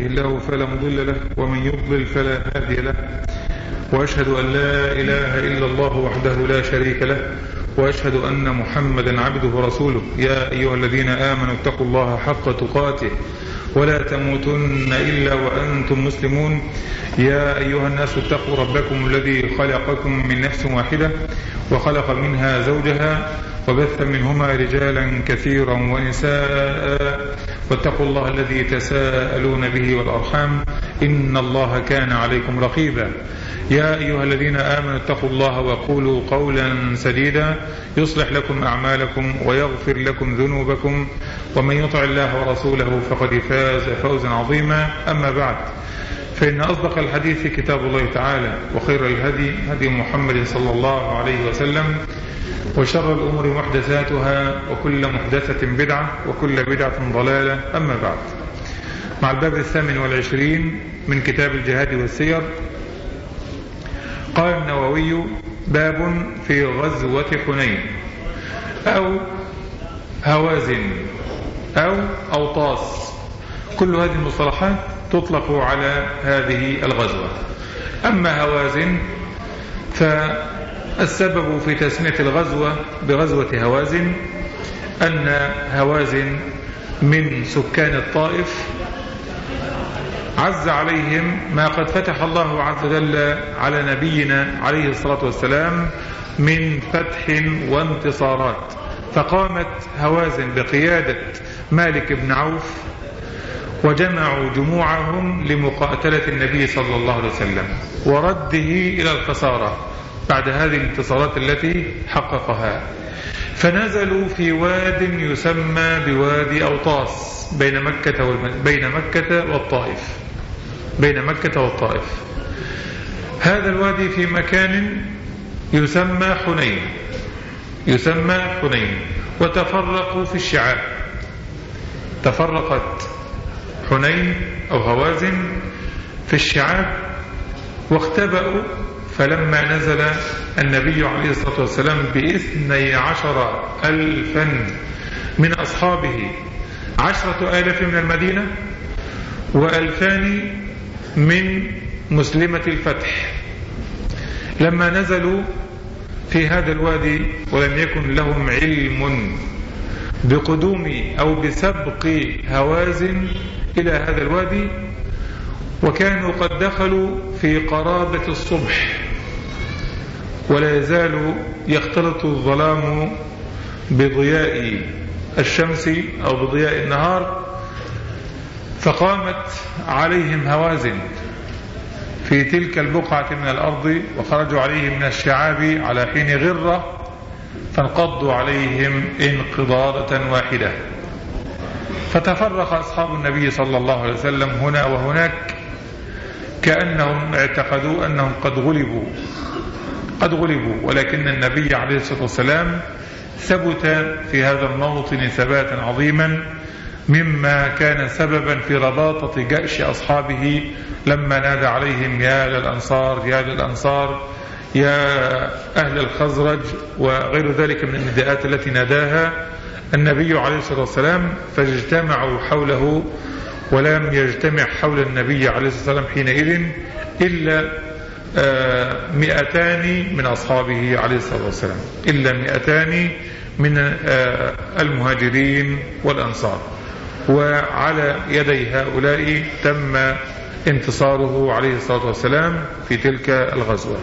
يهده الله فلا مضل له ومن يضلل فلا هادي له، وأشهد أن لا إله إلا الله وحده لا شريك له، وأشهد أن محمدا عبده ورسوله. يا أيها الذين آمنوا اتقوا الله حق تقاته ولا تموتن إلا وأنتم مسلمون. يا أيها الناس اتقوا ربكم الذي خلقكم من نفس واحدة وخلق منها زوجها وبث منهما رجالا كثيرا ونساء، واتقوا الله الذي تساءلون به والأرحام إن الله كان عليكم رقيبا. يا أيها الذين آمنوا اتقوا الله وقولوا قولا سديدا يصلح لكم أعمالكم ويغفر لكم ذنوبكم، ومن يطع الله ورسوله فقد فاز فوزا عظيما. أما بعد، فإن أصدق الحديث كتاب الله تعالى، وخير الهدي هدي محمد صلى الله عليه وسلم، وشر الأمور محدثاتها، وكل محدثة بدعة، وكل بدعة ضلالة. أما بعد، مع الباب 28 من كتاب الجهاد والسير. قال النووي: باب في غزوة حنين أو هوازن أو أوطاس. كل هذه المصطلحات تطلق على هذه الغزوة. أما هوازن فالسبب في تسمية الغزوة بغزوة هوازن أن هوازن من سكان الطائف عز عليهم ما قد فتح الله عز وجل على نبينا عليه الصلاة والسلام من فتح وانتصارات، فقامت هوازن بقيادة مالك بن عوف وجمعوا جموعهم لمقاتلة النبي صلى الله عليه وسلم ورده إلى الخسارة بعد هذه الانتصارات التي حققها. فنزلوا في واد يسمى بوادي أوطاس بين مكة والطائف. هذا الوادي في مكان يسمى حنين، وتفرقوا في الشعاب. تفرقت حنين أو هوازن في الشعاب واختبأوا. فلما نزل النبي عليه الصلاة والسلام ب12,000 من أصحابه، 10,000 من المدينة و2,000 من مسلمة الفتح، لما نزلوا في هذا الوادي ولم يكن لهم علم بقدوم أو بسبق هوازن إلى هذا الوادي، وكانوا قد دخلوا في قرابة الصبح ولا يزال يختلط الظلام بضياء الشمس أو بضياء النهار، فقامت عليهم هوازن في تلك البقعة من الأرض وخرجوا عليهم من الشعاب على حين غرة، فانقضوا عليهم انقضاضة واحدة. فتفرق أصحاب النبي صلى الله عليه وسلم هنا وهناك، كأنهم اعتقدوا أنهم قد غلبوا، ولكن النبي عليه الصلاة والسلام ثبت في هذا الموطن ثباتا عظيما، مما كان سببا في رباطة جأش أصحابه لما نادى عليهم: يا للأنصار، يا للأنصار، يا أهل الخزرج، وغير ذلك من النداءات التي ناداها النبي عليه الصلاة والسلام. فاجتمعوا حوله، ولم يجتمع حول النبي عليه الصلاة والسلام حينئذ إلا 200 من أصحابه عليه الصلاة والسلام، إلا 200 من المهاجرين والأنصار. وعلى يدي هؤلاء تم انتصاره عليه الصلاة والسلام في تلك الغزوة.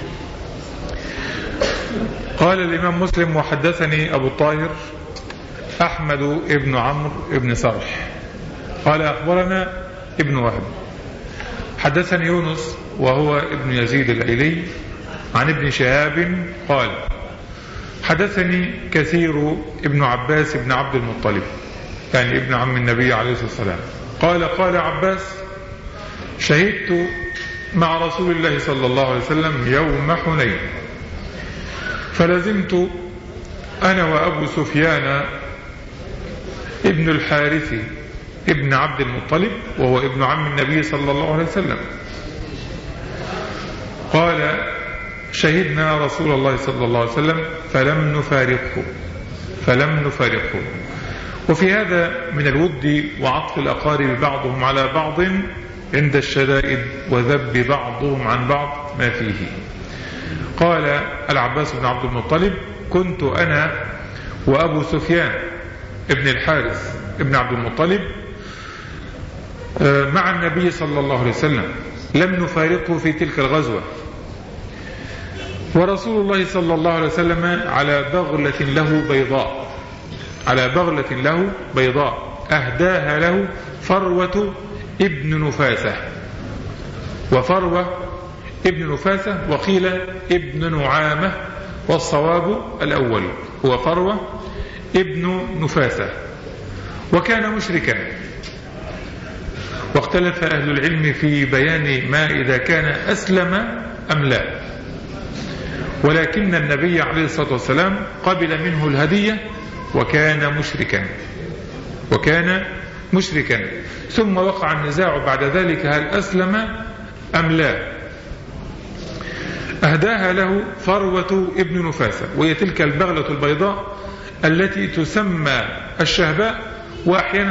قال الإمام مسلم: وحدثني أبو الطاهر أحمد ابن عمرو ابن صرح قال أخبرنا ابن وهب حدثني يونس وهو ابن يزيد الأيلي عن ابن شهاب قال حدثني كثير ابن عباس بن عبد المطلب، يعني ابن عم النبي عليه الصلاة والسلام، قال عباس: شهدت مع رسول الله صلى الله عليه وسلم يوم حنين، فلزمت أنا وأبو سفيان ابن الحارث ابن عبد المطلب وهو ابن عم النبي صلى الله عليه وسلم. قال: شهدنا رسول الله صلى الله عليه وسلم فلم نفارقه، وفي هذا من الود وعطف الأقارب بعضهم على بعض عند الشدائد وذب بعضهم عن بعض ما فيه. قال العباس بن عبد المطلب: كنت أنا وأبو سفيان ابن الحارث ابن عبد المطلب مع النبي صلى الله عليه وسلم، لم نفارقه في تلك الغزوة، ورسول الله صلى الله عليه وسلم على بغلة له بيضاء أهداها له فروة ابن نفاسة، وفروة ابن نفاسة وقيل ابن نعامة، والصواب الأول هو فروة ابن نفاسة، وكان مشركا. واختلف أهل العلم في بيان ما إذا كان أسلم أم لا، ولكن النبي عليه الصلاة والسلام قبل منه الهدية وكان مشركا، ثم وقع النزاع بعد ذلك هل أسلم أم لا. أهداها له فروة ابن نفاسة، وهي تلك البغلة البيضاء التي تسمى الشهباء، وأحيانا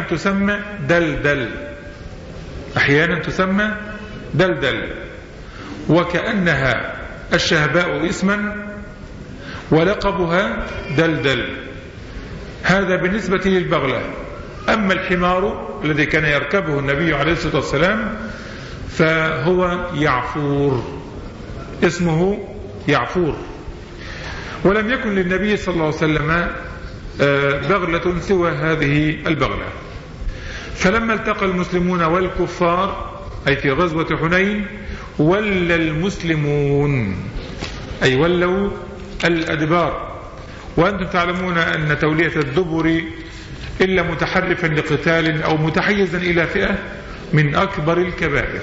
تسمى دلدل، وكأنها الشهباء اسما ولقبها دلدل. هذا بالنسبة للبغلة. أما الحمار الذي كان يركبه النبي عليه الصلاة والسلام فهو يعفور، اسمه يعفور. ولم يكن للنبي صلى الله عليه وسلم بغلة سوى هذه البغلة. فلما التقى المسلمون والكفار أي في غزوة حنين ولى المسلمون أي ولوا الأدبار. وأنتم تعلمون أن تولية الدبر إلا متحرفا لقتال أو متحيزا إلى فئة من أكبر الكبائر.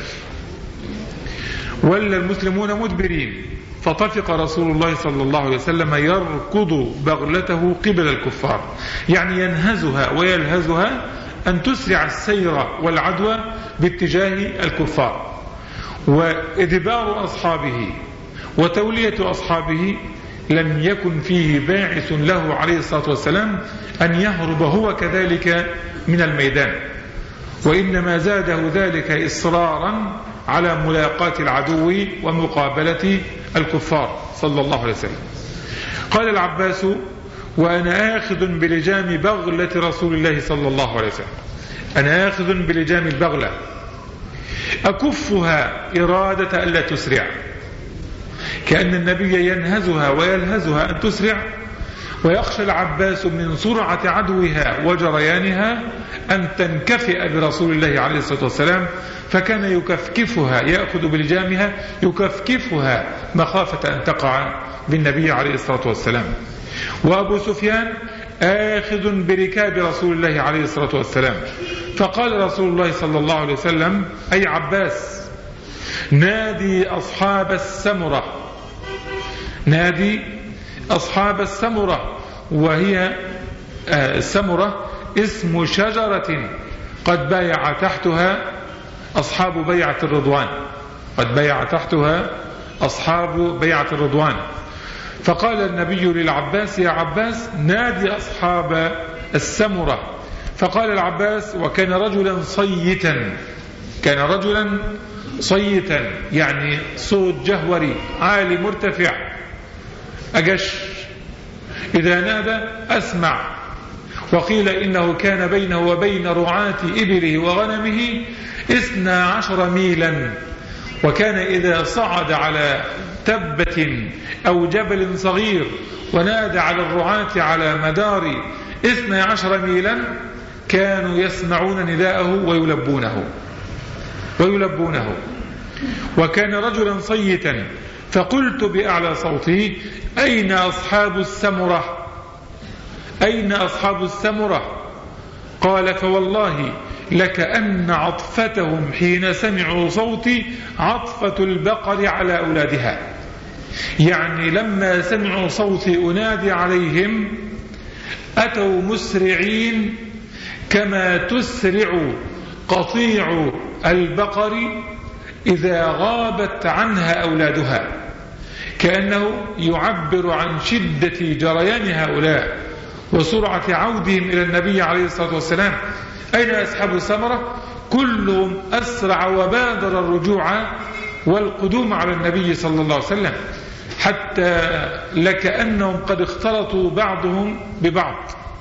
ولى المسلمون مدبرين، فطفق رسول الله صلى الله عليه وسلم يركض بغلته قبل الكفار، يعني ينهزها ويلهزها أن تسرع السير والعدوى باتجاه الكفار. وإدبار أصحابه وتولية أصحابه لم يكن فيه باعث له عليه الصلاة والسلام أن يهرب هو كذلك من الميدان، وإنما زاده ذلك إصرارا على ملاقاة العدو ومقابلة الكفار صلى الله عليه وسلم. قال العباس: وأنا آخذ بلجام بغلة رسول الله صلى الله عليه وسلم، أنا آخذ بلجام البغلة أكفها إرادة ألا تسرع، كأن النبي ينهزها ويلهزها أن تسرع، ويخشى العباس من سرعة عدوها وجريانها أن تنكفئ برسول الله عليه الصلاة والسلام، فكان يكفكفها، يأخذ بلجامها يكفكفها مخافة أن تقع بالنبي عليه الصلاة والسلام. وأبو سفيان آخذ بركاب رسول الله عليه الصلاة والسلام، فقال رسول الله صلى الله عليه وسلم: أي عباس، نادي أصحاب السمرة، وهي السمرة اسم شجرة قد بايع تحتها أصحاب بيعة الرضوان. فقال النبي للعباس: يا عباس، نادي أصحاب السمرة. فقال العباس: وكان رجلا صيتا، يعني صوت جهوري عالي مرتفع أجش، إذا نادى أسمع. وقيل إنه كان بينه وبين رعاة إبله وغنمه 12 ميلا، وكان إذا صعد على تبة أو جبل صغير ونادى على الرعاة على مدار 12 ميلا كانوا يسمعون نداءه ويلبونه. وكان رجلا صيتا، فقلت بأعلى صوته: أين أصحاب السمرة؟ قال: فوالله لكأن عطفتهم حين سمعوا صوتي عطفة البقر على أولادها، يعني لما سمعوا صوتي أنادي عليهم أتوا مسرعين كما تسرع قطيع البقر إذا غابت عنها أولادها، كأنه يعبر عن شدة جريان هؤلاء وسرعة عودهم إلى النبي عليه الصلاة والسلام. أين أصحاب السمرة؟ كلهم أسرع وبادر الرجوع والقدوم على النبي صلى الله عليه وسلم، حتى لكأنهم قد اختلطوا بعضهم ببعض،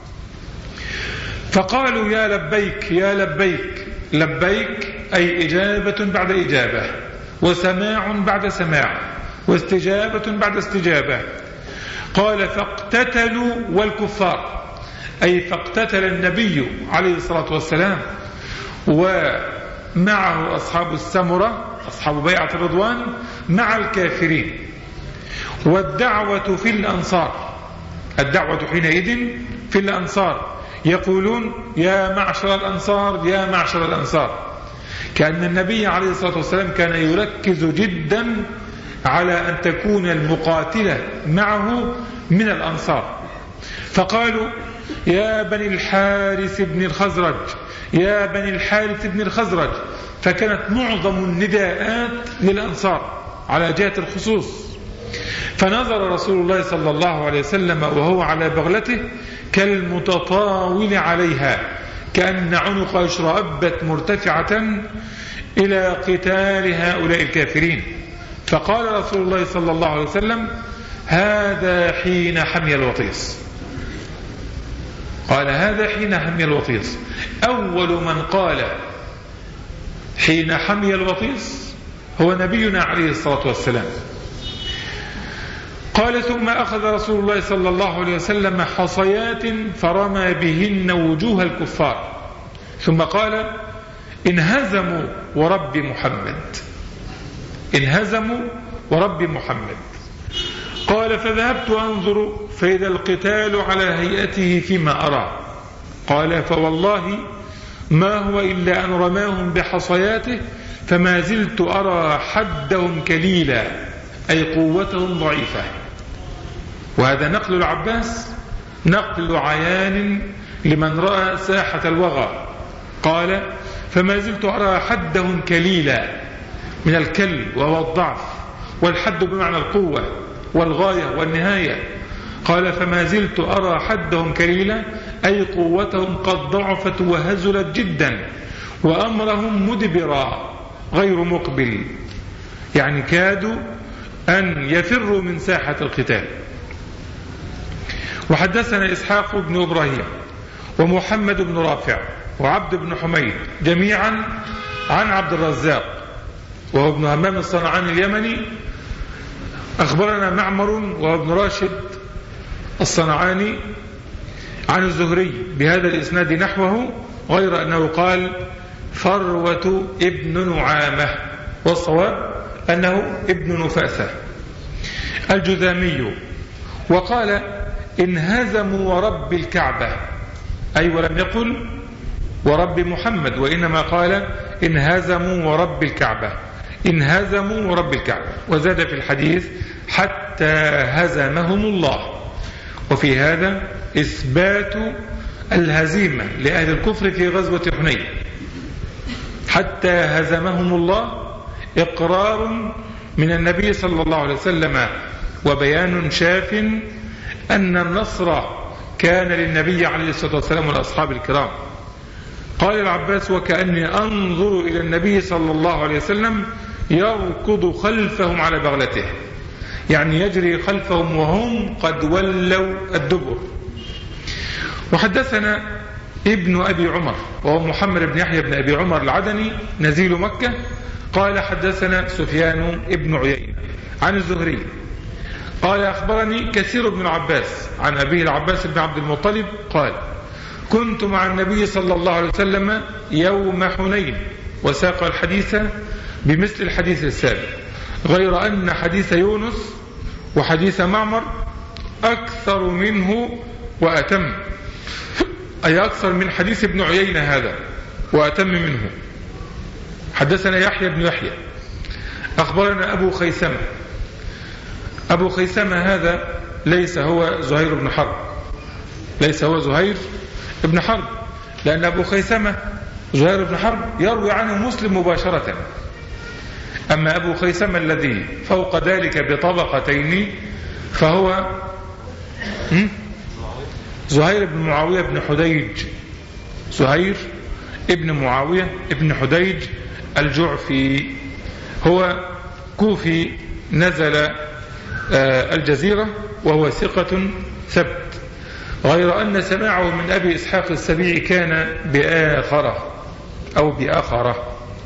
فقالوا يا لبيك يا لبيك. لبيك أي إجابة بعد إجابة، وسماع بعد سماع، واستجابة بعد استجابة. قال فاقتتلوا والكفار، أي فاقتتل النبي عليه الصلاة والسلام ومعه أصحاب السمرة أصحاب بيعة الرضوان مع الكافرين. والدعوة في الأنصار، الدعوة حينئذ في الأنصار، يقولون يا معشر الأنصار يا معشر الأنصار، كأن النبي عليه الصلاة والسلام كان يركز جدا على أن تكون المقاتلة معه من الأنصار. فقالوا يا بني الحارث بن الخزرج يا بني الحارث بن الخزرج، فكانت معظم النداءات للأنصار على جهة الخصوص. فنظر رسول الله صلى الله عليه وسلم وهو على بغلته كالمتطاول عليها، كأن عنق اشرأبت مرتفعة إلى قتال هؤلاء الكافرين. فقال رسول الله صلى الله عليه وسلم هذا حين حمي الوطيس. قال هذا حين حمي الوطيس. أول من قال حين حمي الوطيس هو نبينا عليه الصلاة والسلام. قال ثم أخذ رسول الله صلى الله عليه وسلم حصيات فرمى بهن وجوه الكفار، ثم قال انهزموا ورب محمد، انهزموا ورب محمد. قال فذهبت أنظر فإذا القتال على هيئته فيما أرى. قال فوالله ما هو إلا أن رماهم بحصياته فما زلت أرى حدهم كليلا، أي قوتهم ضعيفة. وهذا نقل العباس نقل عيان لمن رأى ساحة الوغى. قال فما زلت أرى حدهم كليلا من الكل وهو الضعف، والحد بمعنى القوة والغاية والنهاية. قال فما زلت أرى حدهم كليلا أي قوتهم قد ضعفت وهزلت جدا، وأمرهم مدبرا غير مقبل، يعني كادوا أن يفروا من ساحة القتال. وحدثنا إسحاق بن إبراهيم ومحمد بن رافع وعبد بن حميد جميعا عن عبد الرزاق وهو ابن همام الصنعاني اليمني. أخبرنا معمر وهو ابن راشد الصنعاني عن الزهري بهذا الإسناد نحوه، غير أنه قال فروة ابن نعامة، والصواب أنه ابن نفاسة الجذامي. وقال انهزموا ورب الكعبة، أي ولم يقل ورب محمد، وإنما قال انهزموا ورب الكعبة، انهزموا ورب الكعبة. وزاد في الحديث حتى هزمهم الله. وفي هذا إثبات الهزيمة لأهل الكفر في غزوة حنين. حتى هزمهم الله إقرار من النبي صلى الله عليه وسلم وبيان شاف أن النصر كان للنبي عليه الصلاة والسلام والأصحاب الكرام. قال العباس وكأني أنظر إلى النبي صلى الله عليه وسلم يركض خلفهم على بغلته، يعني يجري خلفهم وهم قد ولوا الدبر. وحدثنا ابن أبي عمر وهو محمد بن يحيى بن أبي عمر العدني نزيل مكة. قال حدثنا سفيان ابن عيينة عن الزهري قال أخبرني كثير بن العباس عن أبيه العباس بن عبد المطلب قال كنت مع النبي صلى الله عليه وسلم يوم حنين، وساق الحديث بمثل الحديث السابق، غير أن حديث يونس وحديث معمر أكثر منه وأتم، أي أكثر من حديث ابن عيينة هذا وأتم منه. حدثنا يحيى بن يحيى أخبرنا أبو خيثمة. أبو خيثمة هذا ليس هو زهير بن حرب، ليس هو زهير بن حرب، لأن أبو خيثمة زهير بن حرب يروي عنه مسلم مباشرة. أما أبو خيثمة الذي فوق ذلك بطبقتين فهو زهير بن معاوية بن حديج، زهير ابن معاوية ابن حديج الجعفي، هو كوفي نزل الجزيرة، وهو ثقة ثبت، غير أن سماعه من أبي إسحاق السبيعي كان بآخرة أو بآخرة.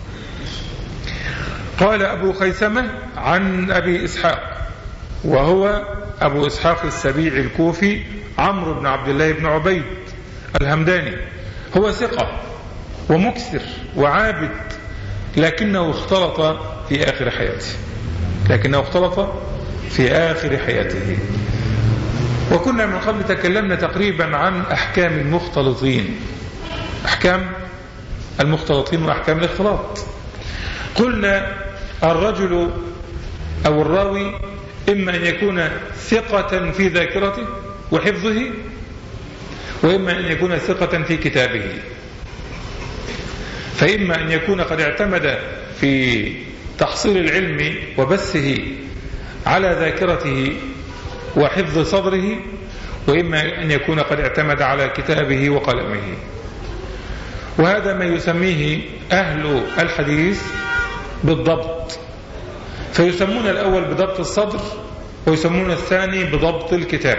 قال أبو خيثمة عن أبي إسحاق، وهو أبو إسحاق السبيعي الكوفي عمرو بن عبد الله بن عبيد الهمداني، هو ثقة ومكثر وعابد، لكنه اختلط في آخر حياته. وكنا من قبل تكلمنا تقريبا عن أحكام المختلطين وأحكام الاختلاط. قلنا الرجل أو الراوي إما أن يكون ثقة في ذاكرته وحفظه، وإما أن يكون ثقة في كتابه. فإما أن يكون قد اعتمد في تحصيل العلم وبثه على ذاكرته وحفظ صدره، وإما أن يكون قد اعتمد على كتابه وقلمه. وهذا ما يسميه أهل الحديث بالضبط، فيسمون الأول بضبط الصدر، ويسمون الثاني بضبط الكتاب.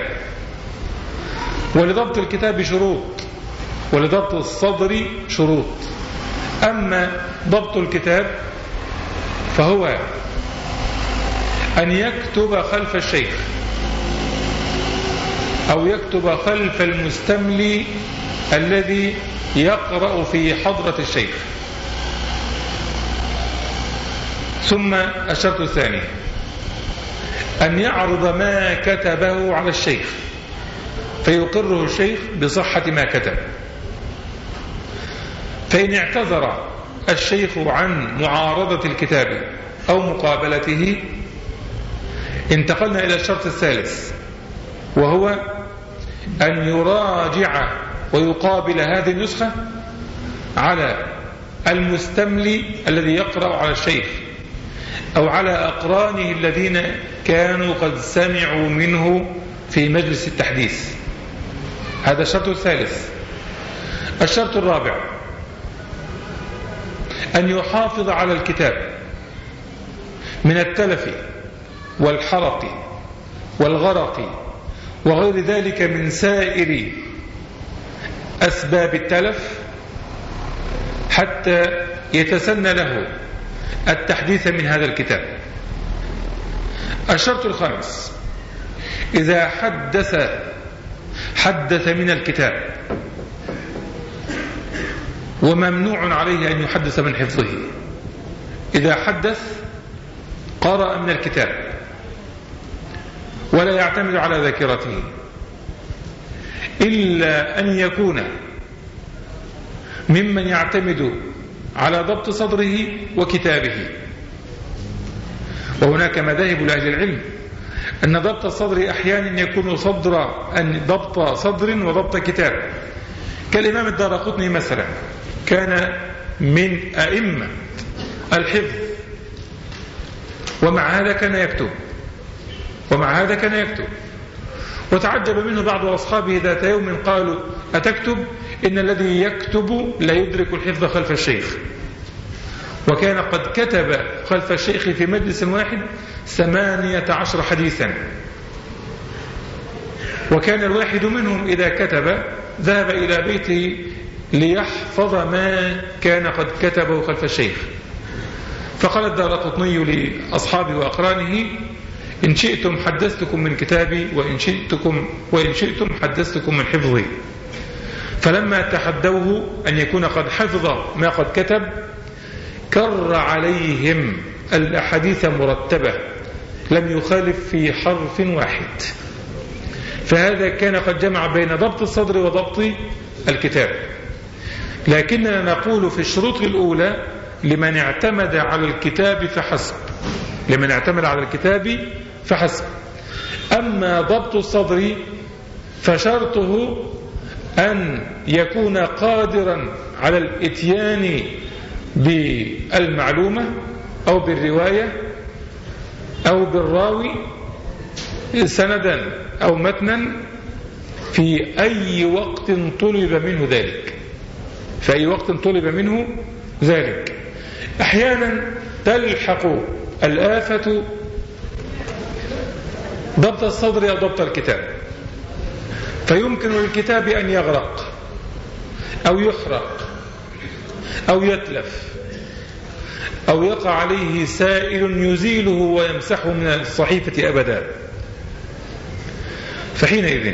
ولضبط الكتاب شروط، ولضبط الصدر شروط. أما ضبط الكتاب فهو أن يكتب خلف الشيخ، أو يكتب خلف المستملي الذي يقرأ في حضرة الشيخ. ثم الشرط الثاني أن يعرض ما كتبه على الشيخ فيقره الشيخ بصحة ما كتب. فإن اعتذر الشيخ عن معارضة الكتاب أو مقابلته، انتقلنا إلى الشرط الثالث، وهو أن يراجع ويقابل هذه النسخة على المستملي الذي يقرأ على الشيخ، أو على أقرانه الذين كانوا قد سمعوا منه في مجلس التحديث. هذا الشرط الثالث. الشرط الرابع أن يحافظ على الكتاب من التلف والحرق والغرق وغير ذلك من سائر أسباب التلف، حتى يتسنى له التحديث من هذا الكتاب. الشرط الخامس: إذا حدث من الكتاب، وممنوع عليه أن يحدث من حفظه. إذا حدث قرأ من الكتاب ولا يعتمد على ذاكرته، إلا أن يكون ممن يعتمد على ضبط صدره وكتابه. وهناك مذاهب لأهل العلم أن ضبط الصدر أحيانا يكون ضبط صدر وضبط كتاب، كالإمام الدارقطني مثلا كان من أئمة الحفظ، ومع هذا كان يكتب. وتعجب منه بعض أصحابه ذات يوم قالوا: أتكتب؟ إن الذي يكتب لا يدرك الحفظ خلف الشيخ. وكان قد كتب خلف الشيخ في مجلس واحد 18 حديثا، وكان الواحد منهم إذا كتب ذهب إلى بيته ليحفظ ما كان قد كتبه خلف الشيخ. فقال الدارقطني لأصحابه وأقرانه: إن شئتم حدثتكم من كتابي، وإن شئتم حدثتكم من حفظي. فلما تحدوه أن يكون قد حفظ ما قد كتب، كر عليهم الأحاديث مرتبة لم يخالف في حرف واحد. فهذا كان قد جمع بين ضبط الصدر وضبط الكتاب. لكننا نقول في الشروط الأولى لمن اعتمد على الكتاب فحسب. أما ضبط الصدر فشرطه أن يكون قادرا على الإتيان بالمعلومة أو بالرواية أو بالراوي سندا أو متنا في أي وقت طلب منه ذلك، في أي وقت طلب منه ذلك. أحيانا تلحق الآفة ضبط الصدر أو ضبط الكتاب، فيمكن للكتاب أن يغرق أو يحرق أو يتلف أو يقع عليه سائل يزيله ويمسحه من الصحيفة أبدا. فحينئذ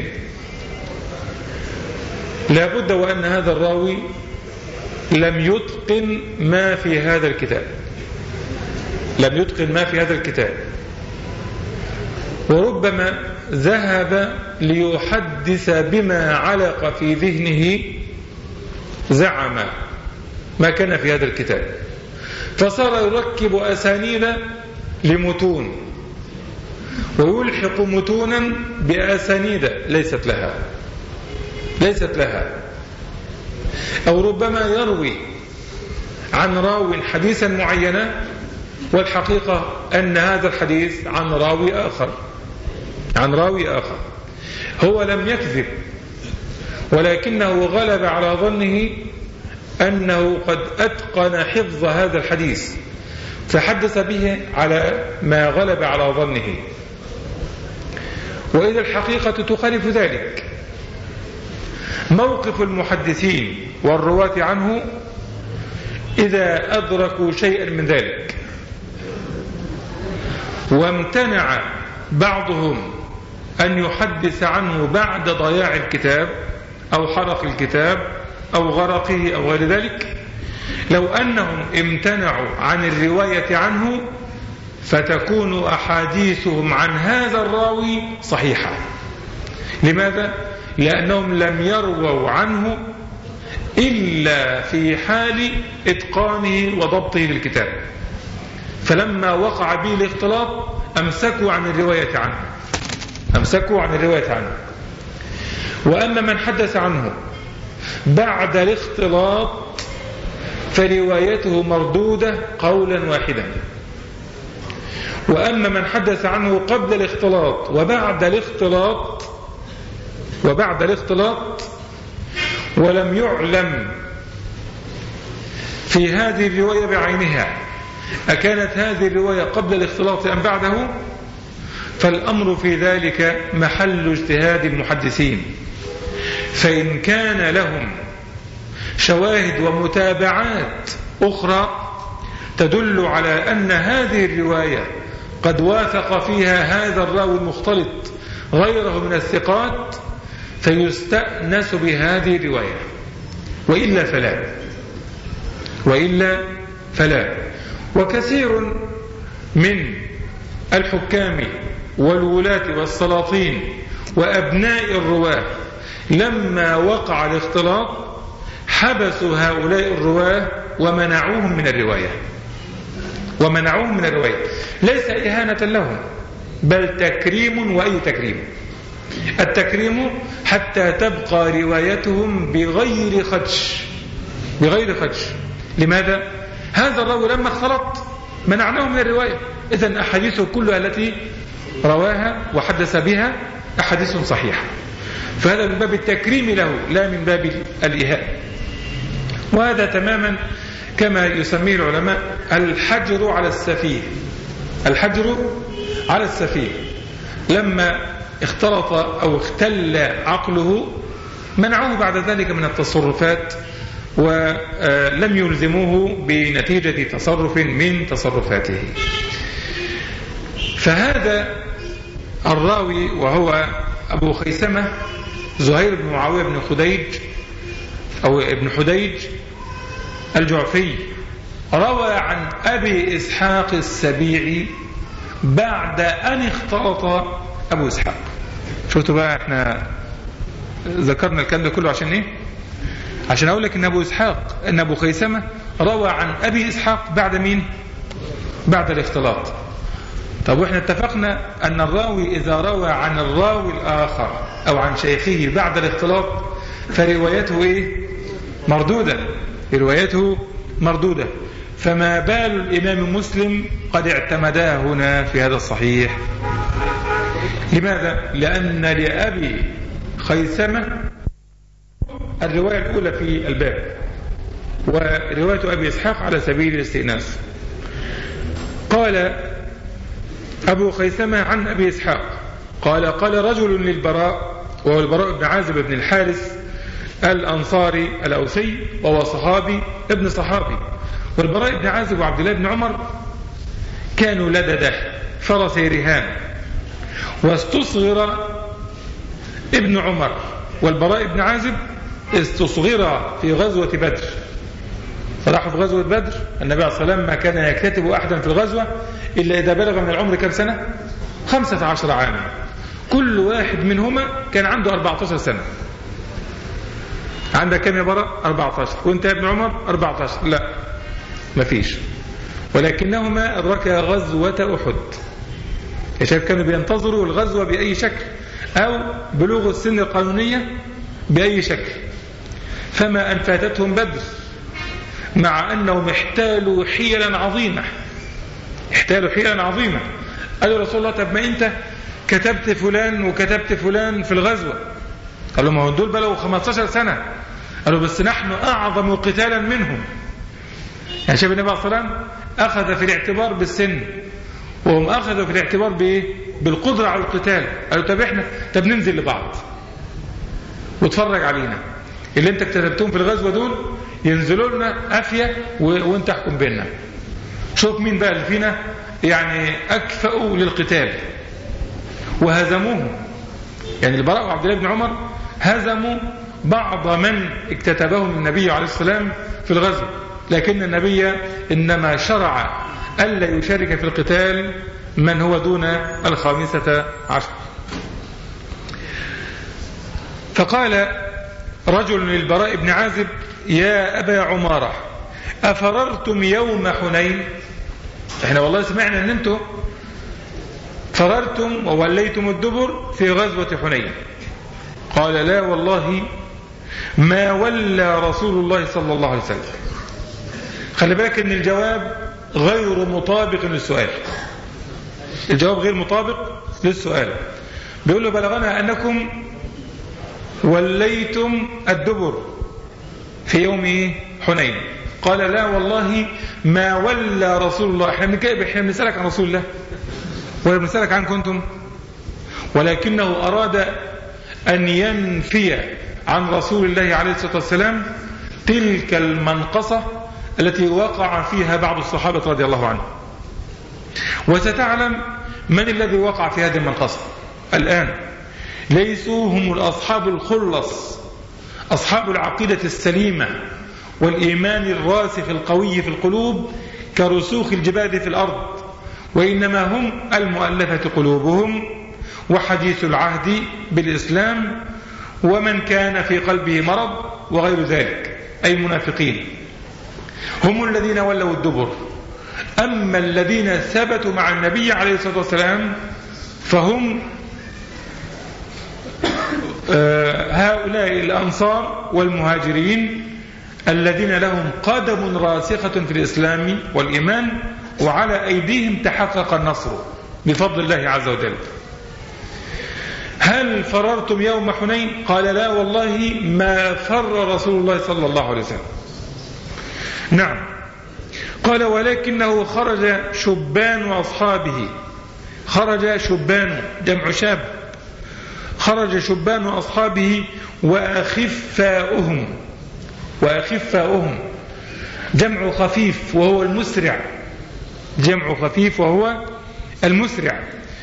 لا بد وأن هذا الراوي لم يتقن ما في هذا الكتاب، لم يتقن ما في هذا الكتاب، وربما ذهب ليحدث بما علق في ذهنه، زعم ما كان في هذا الكتاب، فصار يركب أسانيد لمتون ويلحق متونا بأسانيد ليست لها، أو ربما يروي عن راو حديثا معينا والحقيقة أن هذا الحديث عن راوي آخر، هو لم يكذب ولكنه غلب على ظنه أنه قد أتقن حفظ هذا الحديث فحدث به على ما غلب على ظنه، وإذا الحقيقة تخالف ذلك. موقف المحدثين والرواة عنه إذا أدركوا شيئا من ذلك وامتنع بعضهم أن يحدث عنه بعد ضياع الكتاب أو حرق الكتاب أو غرقه أو غير ذلك، لو أنهم امتنعوا عن الرواية عنه فتكون أحاديثهم عن هذا الراوي صحيحة. لماذا؟ لأنهم لم يرووا عنه إلا في حال إتقانه وضبطه للكتاب، فلما وقع به الاختلاط أمسكوا عن الرواية عنه. وأما من حدث عنه بعد الاختلاط فروايته مردودة قولا واحدا، وأما من حدث عنه قبل الاختلاط وبعد الاختلاط ولم يعلم في هذه الرواية بعينها أكانت هذه الرواية قبل الاختلاط أم بعده، فالأمر في ذلك محل اجتهاد المحدثين. فإن كان لهم شواهد ومتابعات أخرى تدل على أن هذه الرواية قد وافق فيها هذا الراوي المختلط غيره من الثقات فيستأنس بهذه الرواية، وإلا فلا. وكثير من الحكام والولاة والسلاطين وأبناء الرواة لما وقع الاختلاط حبسوا هؤلاء الرواة ومنعوهم من الرواية، ليس إهانة لهم بل تكريم، وأي تكريم؟ التكريم حتى تبقى روايتهم بغير خدش. لماذا؟ هذا الراوي لما اختلط منعناه من الرواية، إذن أحاديثه كلها التي رواها وحدث بها أحاديث صحيحة، فهذا من باب التكريم له لا من باب الإهانة. وهذا تماما كما يسميه العلماء الحجر على السفيه. لما اختلط أو اختل عقله منعوه بعد ذلك من التصرفات ولم يلزموه بنتيجة تصرف من تصرفاته. فهذا الراوي وهو أبو خيثمة زهير بن معاوية بن خديج أو ابن حديج الجعفي روى عن أبي إسحاق السبيعي بعد أن اختلط أبو إسحاق. شفتوا بقى احنا ذكرنا الكلام ده كله عشان ايه؟ عشان أقول لك إن أبو خيثمة روى عن أبي إسحاق بعد مين؟ بعد الاختلاط. طب وإحنا اتفقنا أن الراوي إذا روى عن الراوي الآخر أو عن شيخه بعد الاختلاط فروايته إيه؟ مردودة. فما بال الإمام مسلم قد اعتمدها هنا في هذا الصحيح. لماذا؟ لأن لأبي خيثمة الرواية الأولى في الباب، ورواية أبي إسحاق على سبيل الاستئناس. قال أبو خيثمة عن أبي إسحاق قال قال رجل للبراء، وهو البراء بن عازب بن الحارث الأنصاري الأوسي، وهو صحابي ابن صحابي. والبراء بن عازب وعبد الله بن عمر كانوا لدده فرسي رهان، واستصغر ابن عمر والبراء بن عازب استصغر في غزوة بدر. فراحوا في غزوة بدر، النبي عليه الصلاة والسلام ما كان يكتتب أحدا في الغزوة إلا إذا بلغ من العمر كم سنة؟ 15 عاما. كل واحد منهما كان عنده 14 سنة. عندك كم يا براء؟ 14. وانت يا ابن عمر 14. لا مفيش، ولكنهما أدركا غزوة أحد. يا شباب كانوا بينتظروا الغزوة بأي شكل، أو بلوغ السن القانونية بأي شكل، فما أن فاتتهم بدر، مع أنهم احتالوا حيلا عظيمة. قالوا رسول الله طب ما أنت كتبت فلان وكتبت فلان في الغزوة. قالوا ما هو دول بلغوا 15 سنة. قالوا بس نحن أعظم قتالا منهم. يعني شايف النبي عليه الصلاة والسلام أخذ في الاعتبار بالسن، وهم أخذوا في الاعتبار بإيه؟ بالقدرة على القتال. قالوا طب احنا ننزل لبعض واتفرج علينا، اللي انت كتبتهم في الغزوة دول ينزلوا لنا أفية وانت احكم بيننا، شوف مين بقى اللي فينا يعني أكفأ للقتال. وهزموهم، يعني البراء وعبد الله بن عمر هزموا بعض من اكتتبهم النبي عليه السلام في الغزو، لكن النبي إنما شرع ألا يشارك في القتال من هو دون 15. فقال رجل للبراء بن عازب يا أبا عمارة أفررتم يوم حنين؟ احنا والله سمعنا ان انتم فررتم ووليتم الدبر في غزوة حنين. قال لا والله ما ولى رسول الله صلى الله عليه وسلم. خلي بالك ان الجواب غير مطابق للسؤال، الجواب غير مطابق للسؤال. بيقول له بلغنا أنكم وليتم الدبر في يوم حنين. قال لا والله ما ولى رسول الله. احنا بنسألك عن رسول الله ولا بنسألك عنكم انتم؟ ولكنه أراد أن ينفي عن رسول الله عليه الصلاة والسلام تلك المنقصة التي وقع فيها بعض الصحابة رضي الله عنهم. وستعلم من الذي وقع في هذه المنقصة الآن. ليسوا هم الأصحاب الخلص، أصحاب العقيدة السليمة والإيمان الراسخ القوي في القلوب كرسوخ الجبال في الأرض، وإنما هم المؤلفة قلوبهم وحديث العهد بالإسلام ومن كان في قلبه مرض وغير ذلك، أي المنافقين. هم الذين ولوا الدبر. أما الذين ثبتوا مع النبي عليه الصلاة والسلام فهم هؤلاء الأنصار والمهاجرين الذين لهم قدم راسخة في الإسلام والإيمان، وعلى أيديهم تحقق النصر بفضل الله عز وجل. هل فررتم يوم حنين؟ قال لا والله ما فر رسول الله صلى الله عليه وسلم. نعم. قال ولكنه خرج شبان أصحابه. خرج شبان جمع شاب. خرج شبان أصحابه وأخفاؤهم جمع خفيف وهو المسرع. جمع خفيف وهو المسرع.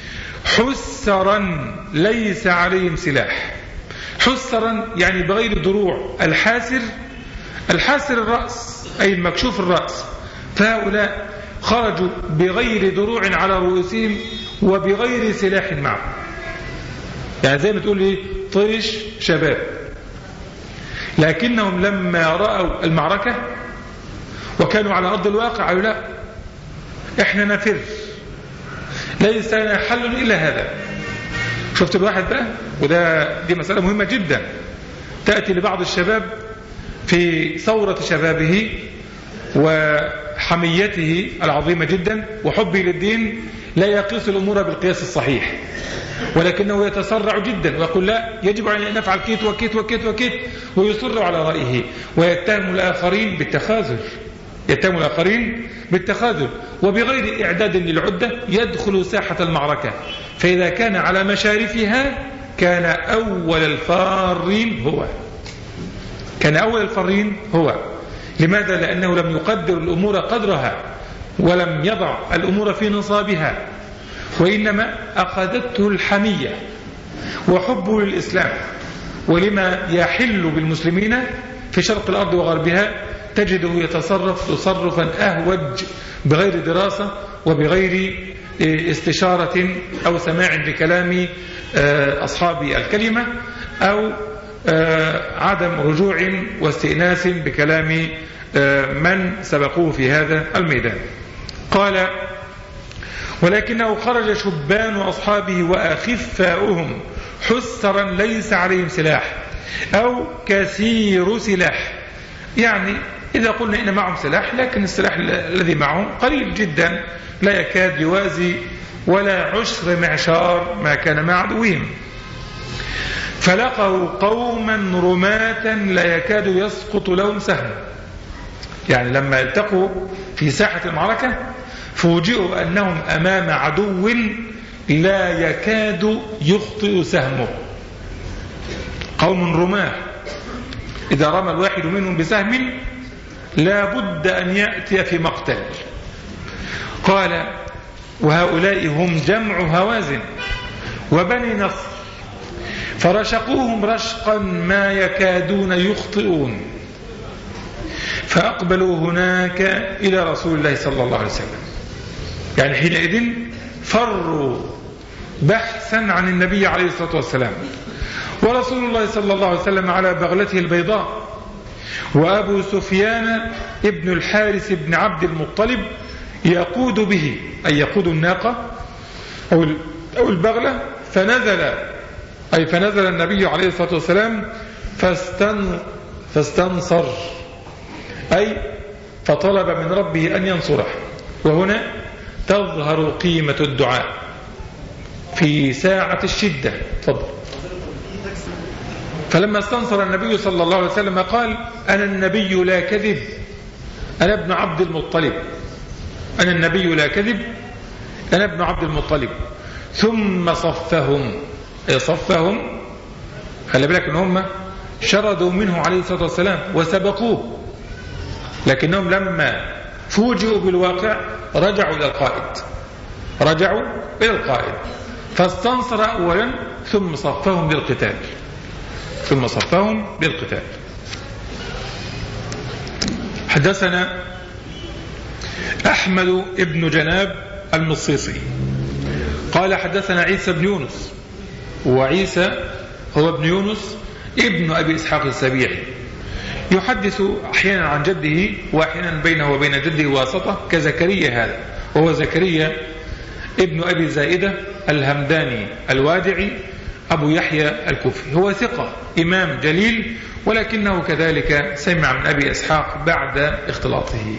حسرا ليس عليهم سلاح. حسرا يعني بغير دروع. الحاسر الرأس أي المكشوف الرأس. فهؤلاء خرجوا بغير دروع على رؤوسهم وبغير سلاح معهم، يعني زي ما تقول طرش شباب. لكنهم لما رأوا المعركة وكانوا على أرض الواقع قالوا لا احنا نفر، ليس لنا حل إلا هذا. شفت الواحد بقى، دي مسألة مهمة جدا تأتي لبعض الشباب في ثورة شبابه وحماسه حميته العظيمة جدا وحبه للدين لا يقيس الأمور بالقياس الصحيح، ولكنه يتسرع جدا ويقول لا يجب أن نفعل كيت وكيت وكيت وكيت، ويصر على رأيه ويتهم الآخرين بالتخاذل وبغير إعداد للعدة يدخل ساحة المعركة، فإذا كان على مشارفها كان أول الفارين هو. لماذا؟ لأنه لم يقدر الأمور قدرها ولم يضع الأمور في نصابها، وإنما أخذته الحمية وحبه للإسلام ولما يحل بالمسلمين في شرق الأرض وغربها، تجده يتصرف تصرفا أهوج بغير دراسة وبغير استشارة أو سماع لكلام أصحاب الكلمة أو عدم رجوع واستئناس بكلام من سبقوه في هذا الميدان. قال ولكنه خرج شبان أصحابه وأخفاؤهم حسرا ليس عليهم سلاح أو كثير سلاح، يعني إذا قلنا إن معهم سلاح لكن السلاح الذي معهم قليل جدا لا يكاد يوازي ولا عشر معشار ما كان مع عدوهم. فلقوا قوما رماة لا يكاد يسقط لهم سهم، يعني لما التقوا في ساحة المعركة فوجئوا أنهم أمام عدو لا يكاد يخطئ سهمه. قوم رماة إذا رمى الواحد منهم بسهم لا بد أن يأتي في مقتل. قال وهؤلاء هم جمع هوازن وبني نصر، فرشقوهم رشقا ما يكادون يخطئون، فأقبلوا هناك إلى رسول الله صلى الله عليه وسلم، يعني حينئذ فروا بحثا عن النبي عليه الصلاة والسلام، ورسول الله صلى الله عليه وسلم على بغلته البيضاء، وأبو سفيان ابن الحارث بن عبد المطلب يقود به، أي يقود الناقة أو البغلة، فنزل النبي عليه الصلاة والسلام فاستنصر، أي فطلب من ربه أن ينصره. وهنا تظهر قيمة الدعاء في ساعة الشدة. تفضل. فلما استنصر النبي صلى الله عليه وسلم قال أنا النبي لا كذب، أنا ابن عبد المطلب، أنا النبي لا كذب، أنا ابن عبد المطلب. ثم صفهم، خلي بالك ان هم شردوا منه عليه الصلاة والسلام وسبقوه، لكنهم لما فوجئوا بالواقع رجعوا إلى القائد فاستنصر أولا ثم صفهم للقتال. حدثنا أحمد بن جناب المصيصي قال حدثنا عيسى بن يونس، وعيسى هو ابن يونس ابن أبي إسحاق السبيعي، يحدث أحيانا عن جده وأحيانا بينه وبين جده واسطة كزكريا هذا، وهو زكريا ابن أبي زائدة الهمداني الوادعي أبو يحيى الكوفي، هو ثقة إمام جليل، ولكنه كذلك سمع من أبي إسحاق بعد اختلاطه.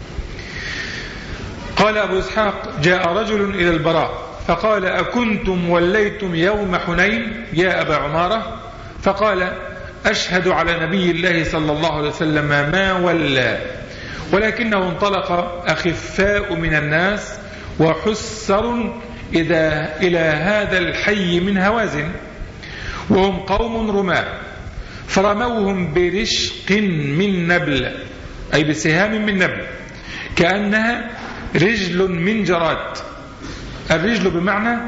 قال أبو إسحاق جاء رجل إلى البراء فقال أكنتم وليتم يوم حنين يا أبا عمارة؟ فقال أشهد على نبي الله صلى الله عليه وسلم ما ولى، ولكنه انطلق أخفاء من الناس وحسر إلى هذا الحي من هوازن، وهم قوم رماة، فرموهم برشق من نبل، أي بسهام من نبل كأنها رجل من جراد. الرجل بمعنى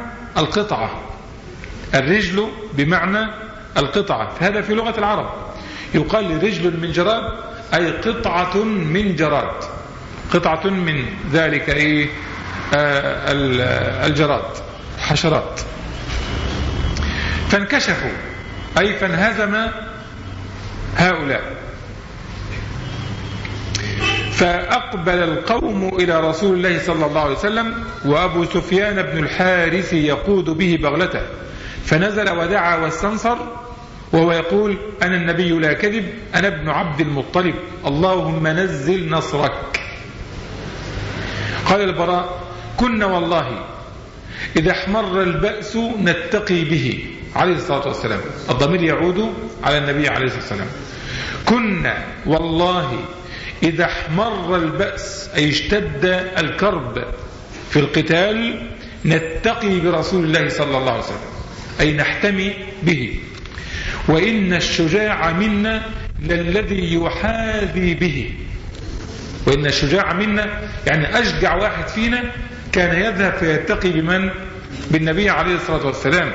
القطعة، هذا في لغة العرب يقال رجل من جراد أي قطعة من جراد، قطعة من ذلك الجراد حشرات. فانكشفوا أي فانهزم هؤلاء، فأقبل القوم إلى رسول الله صلى الله عليه وسلم، وأبو سفيان بن الحارث يقود به بغلته، فنزل ودعا واستنصر وهو يقول أنا النبي لا كذب، أنا ابن عبد المطلب، اللهم نزل نصرك. قال البراء: كنا والله إذا احمر البأس نتقي به عليه الصلاة والسلام. الضمير يعود على النبي عليه الصلاة والسلام. كنا والله إذا احمر البأس أي اشتد الكرب في القتال نتقي برسول الله صلى الله عليه وسلم، أي نحتمي به. وإن الشجاع منا للذي يحاذي به. وإن الشجاع منا يعني أشجع واحد فينا كان يذهب فيتقي بمن؟ بالنبي عليه الصلاة والسلام.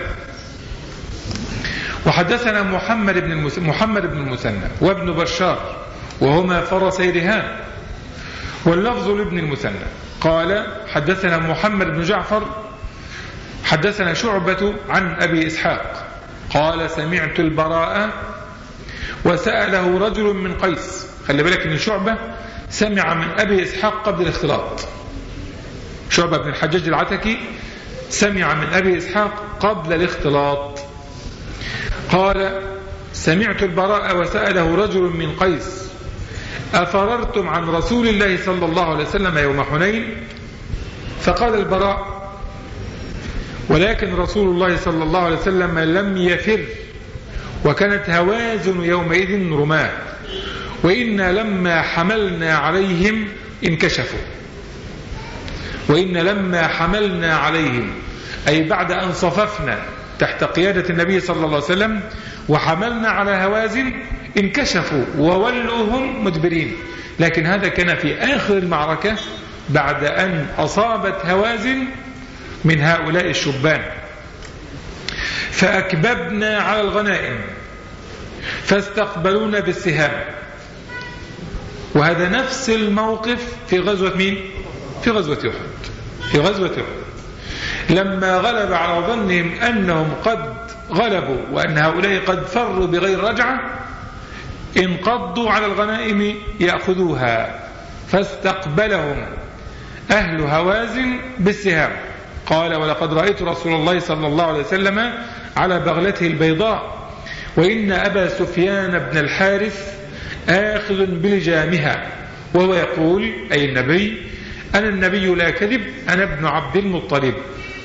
وحدثنا محمد بن المثنى وابن بشار وهما فرسي رهان، واللفظ لابن المثنى قال: حدثنا محمد بن جعفر حدثنا شعبة عن أبي إسحاق قال: سمعت البراء وسأله رجل من قيس. خلي بالك ان شعبة سمع من أبي إسحاق قبل الاختلاط. شعبة بن الحجاج العتكي سمع من أبي إسحاق قبل الاختلاط. قال: سمعت البراء وسأله رجل من قيس: أفررتم عن رسول الله صلى الله عليه وسلم يوم حنين؟ فقال البراء: ولكن رسول الله صلى الله عليه وسلم لم يفر، وكانت هوازن يومئذ رماه، وإنا لما حملنا عليهم انكشفوا. وإن لما حملنا عليهم أي بعد أن صففنا تحت قيادة النبي صلى الله عليه وسلم وحملنا على هوازن انكشفوا وولوهم مدبرين. لكن هذا كان في آخر المعركة بعد أن أصابت هوازن من هؤلاء الشبان. فأكببنا على الغنائم فاستقبلونا بالسهام. وهذا نفس الموقف في غزوة مين؟ في غزوة أحد. في غزوة أحد لما غلب على ظنهم أنهم قد غلبوا وأن هؤلاء قد فروا بغير رجعة، انقضوا على الغنائم يأخذوها، فاستقبلهم أهل هوازن بالسهام. قال: ولقد رأيت رسول الله صلى الله عليه وسلم على بغلته البيضاء، وإن أبا سفيان بن الحارث آخذ بلجامها، وهو يقول أي النبي: أنا النبي لا كذب، أنا ابن عبد المطلب.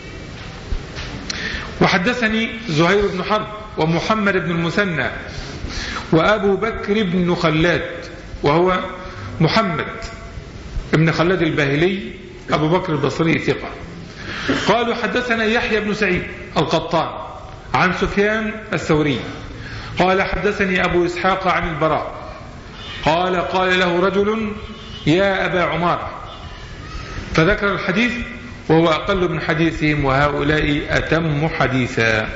وحدثني زهير بن حرب ومحمد بن المثنى وأبو بكر بن خلاد وهو محمد بن خلاد الباهلي أبو بكر البصري ثقة. قالوا: حدثنا يحيى بن سعيد القطان عن سفيان الثوري قال: حدثني أبو إسحاق عن البراء قال: قال له رجل: يا أبا عمار، فذكر الحديث وهو أقل من حديثهم، وهؤلاء أتم حديثا.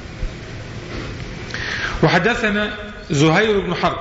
وحدثنا زهير بن حرب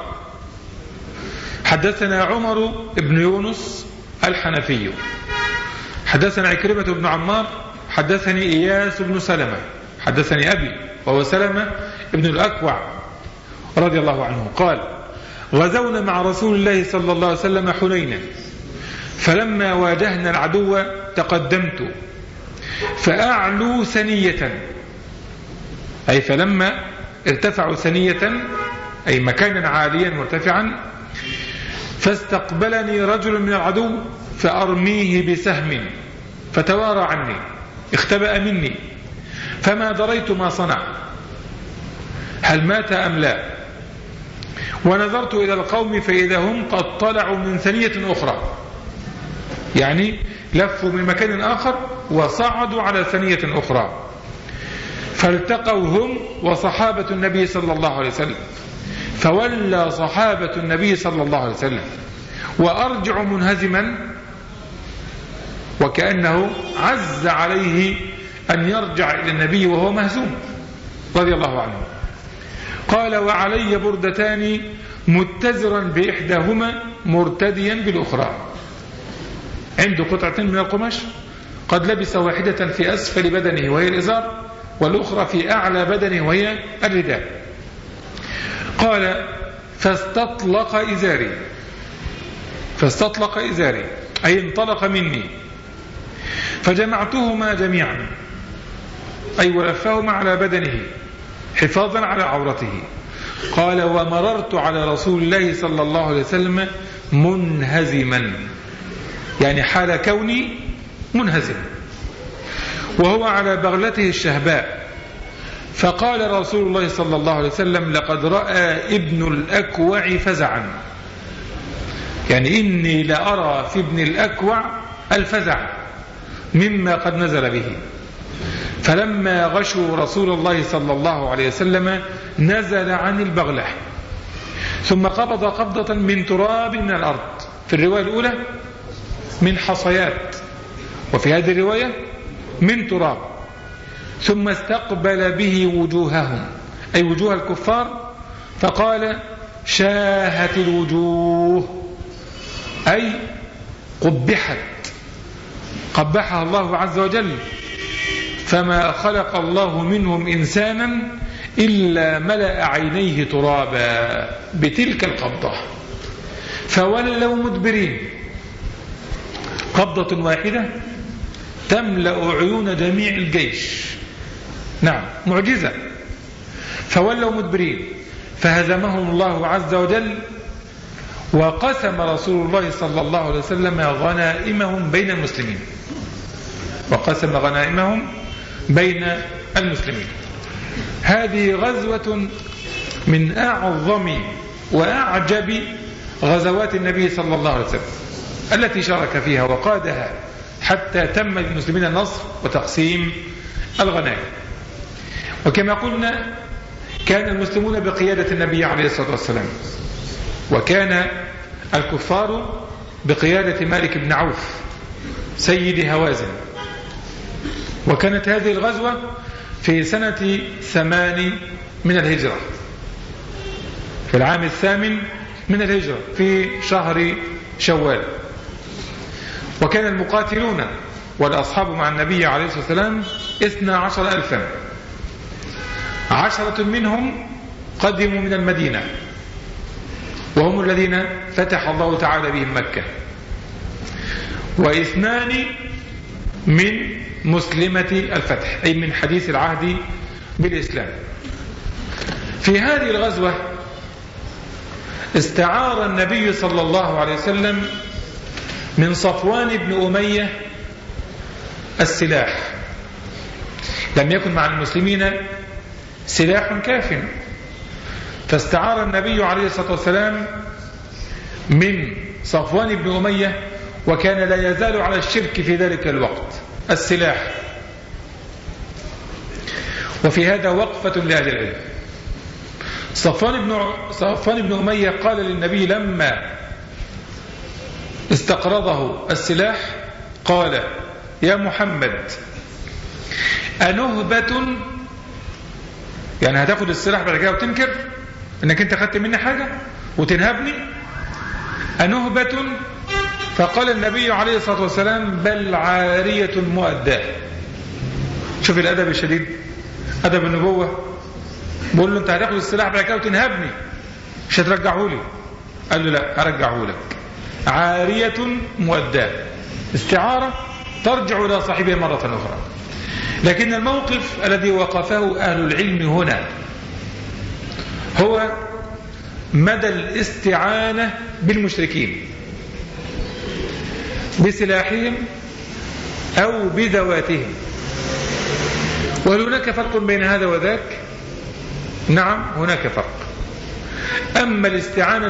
حدثنا عمر بن يونس الحنفي حدثنا عكرمة بن عمار حدثني إياس بن سلمة حدثني أبي وهو سلمة بن الأكوع رضي الله عنه قال: غزونا مع رسول الله صلى الله عليه وسلم حنينا، فلما واجهنا العدو تقدمت فأعلوا ثنية، أي فلما ارتفعوا ثنية أي مكانا عاليا مرتفعا، فاستقبلني رجل من العدو فأرميه بسهم فتوارى عني، اختبأ مني، فما دريت ما صنع، هل مات أم لا. ونظرت إلى القوم فإذا هم قد طلعوا من ثنية أخرى، يعني لفوا من مكان آخر وصعدوا على ثنية أخرى، فالتقوا هم وصحابة النبي صلى الله عليه وسلم، فولى صحابة النبي صلى الله عليه وسلم وأرجع منهزما، وكأنه عز عليه أن يرجع إلى النبي وهو مهزوم رضي الله عنه. قال: وعلي بردتان متزرا بإحداهما مرتديا بالأخرى، عنده قطعة من القماش قد لبس واحدة في أسفل بدنه وهي الإزار، والأخرى في أعلى بدنه وهي الرداء. قال: فاستطلق إزاري أي انطلق مني، فجمعتهما جميعا أي ولفهما على بدنه حفاظا على عورته. قال: ومررت على رسول الله صلى الله عليه وسلم منهزما، يعني حال كوني منهزم، وهو على بغلته الشهباء. فقال رسول الله صلى الله عليه وسلم: لقد رأى ابن الأكوع فزعا، يعني إني لأرى في ابن الأكوع الفزع مما قد نزل به. فلما غشوا رسول الله صلى الله عليه وسلم نزل عن البغلة، ثم قبض قبضة من تراب من الأرض، في الرواية الأولى من حصيات، وفي هذه الرواية من تراب، ثم استقبل به وجوههم، أي وجوه الكفار، فقال: شاهت الوجوه، أي قبحت، قبحها الله عز وجل، فما خلق الله منهم إنسانا إلا ملأ عينيه ترابا بتلك القبضة، فولوا مدبرين. قبضة واحدة تملأ عيون جميع الجيش، نعم معجزة. فولوا مدبرين، فهزمهم الله عز وجل، وقسم رسول الله صلى الله عليه وسلم غنائمهم بين المسلمين، وقسم غنائمهم بين المسلمين. هذه غزوة من أعظم وأعجب غزوات النبي صلى الله عليه وسلم، التي شارك فيها وقادها حتى تم للمسلمين النصر وتقسيم الغنائم. وكما قلنا كان المسلمون بقيادة النبي عليه الصلاة والسلام، وكان الكفار بقيادة مالك بن عوف سيد هوازن. وكانت هذه الغزوة في سنة 8 من الهجرة، في العام 8 من الهجرة، في شهر شوال. وكان المقاتلون والأصحاب مع النبي عليه الصلاة والسلام 12,000، 10 منهم قدموا من المدينة، وهم الذين فتح الله تعالى بهم مكة، و2 من مسلمة الفتح، أي من حديث العهد بالإسلام. في هذه الغزوة استعار النبي صلى الله عليه وسلم من صفوان بن أمية السلاح. لم يكن مع المسلمين سلاح كاف، فاستعار النبي عليه الصلاة والسلام من صفوان بن أمية، وكان لا يزال على الشرك في ذلك الوقت، السلاح. وفي هذا وقفة لأهل العلم. صفوان بن أمية قال للنبي لما استقرضه السلاح، قال: يا محمد، أنهبة، يعني هتاخد السلاح بعد كده وتنكر انك انت خدت مني حاجة وتنهبني؟ أنهبة؟ فقال النبي عليه الصلاة والسلام: بل عارية مؤداة. شوف الأدب الشديد، أدب النبوة. بقول له: انت هتاخد السلاح بعد كده وتنهبني، مش هترجعه لي؟ قال له: لا، هرجعه لك. عارية مؤداة، استعارة ترجع إلى صاحبها مرة أخرى. لكن الموقف الذي وقفه أهل العلم هنا هو مدى الاستعانة بالمشركين بسلاحهم أو بذواتهم. وهل هناك فرق بين هذا وذاك؟ نعم، هناك فرق. أما الاستعانة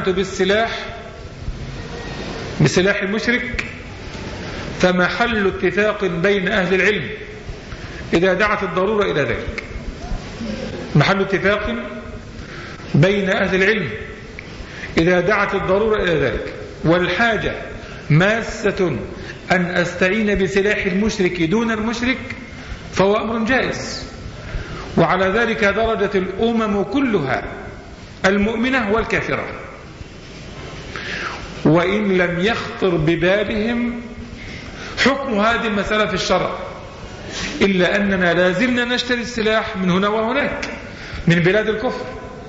بسلاح المشرك فمحل اتفاق بين أهل العلم إذا دعت الضرورة إلى ذلك، محل اتفاق بين أهل العلم إذا دعت الضرورة إلى ذلك، والحاجة ماسة أن أستعين بسلاح المشرك دون المشرك، فهو أمر جائز. وعلى ذلك درجة الأمم كلها، المؤمنة والكافرة، وإن لم يخطر ببالهم حكم هذه المسألة في الشرع، إلا أننا لازلنا نشتري السلاح من هنا وهناك من بلاد الكفر.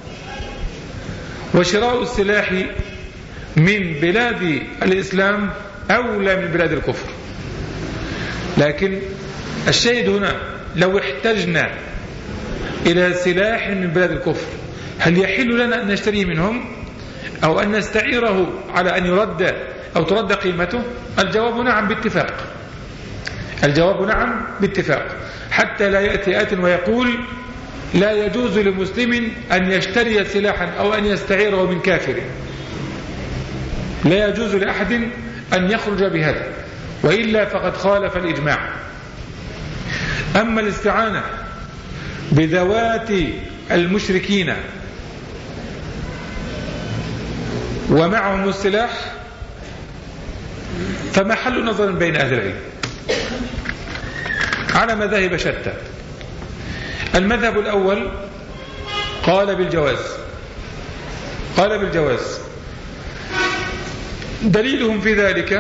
وشراء السلاح من بلاد الإسلام أولى من بلاد الكفر. لكن الشاهد هنا، لو احتجنا إلى سلاح من بلاد الكفر، هل يحل لنا أن نشتريه منهم أو أن نستعيره على أن يرد أو ترد قيمته؟ الجواب نعم باتفاق. الجواب نعم باتفاق، حتى لا يأتي آت ويقول لا يجوز لمسلم أن يشتري سلاحا أو أن يستعيره من كافر. لا يجوز لأحد أن يخرج بهذا، وإلا فقد خالف الإجماع. أما الاستعانة بذوات المشركين ومعهم السلاح فمحل نظر بين أهل العلم على مذاهب شتى. المذهب الأول قال بالجواز. دليلهم في ذلك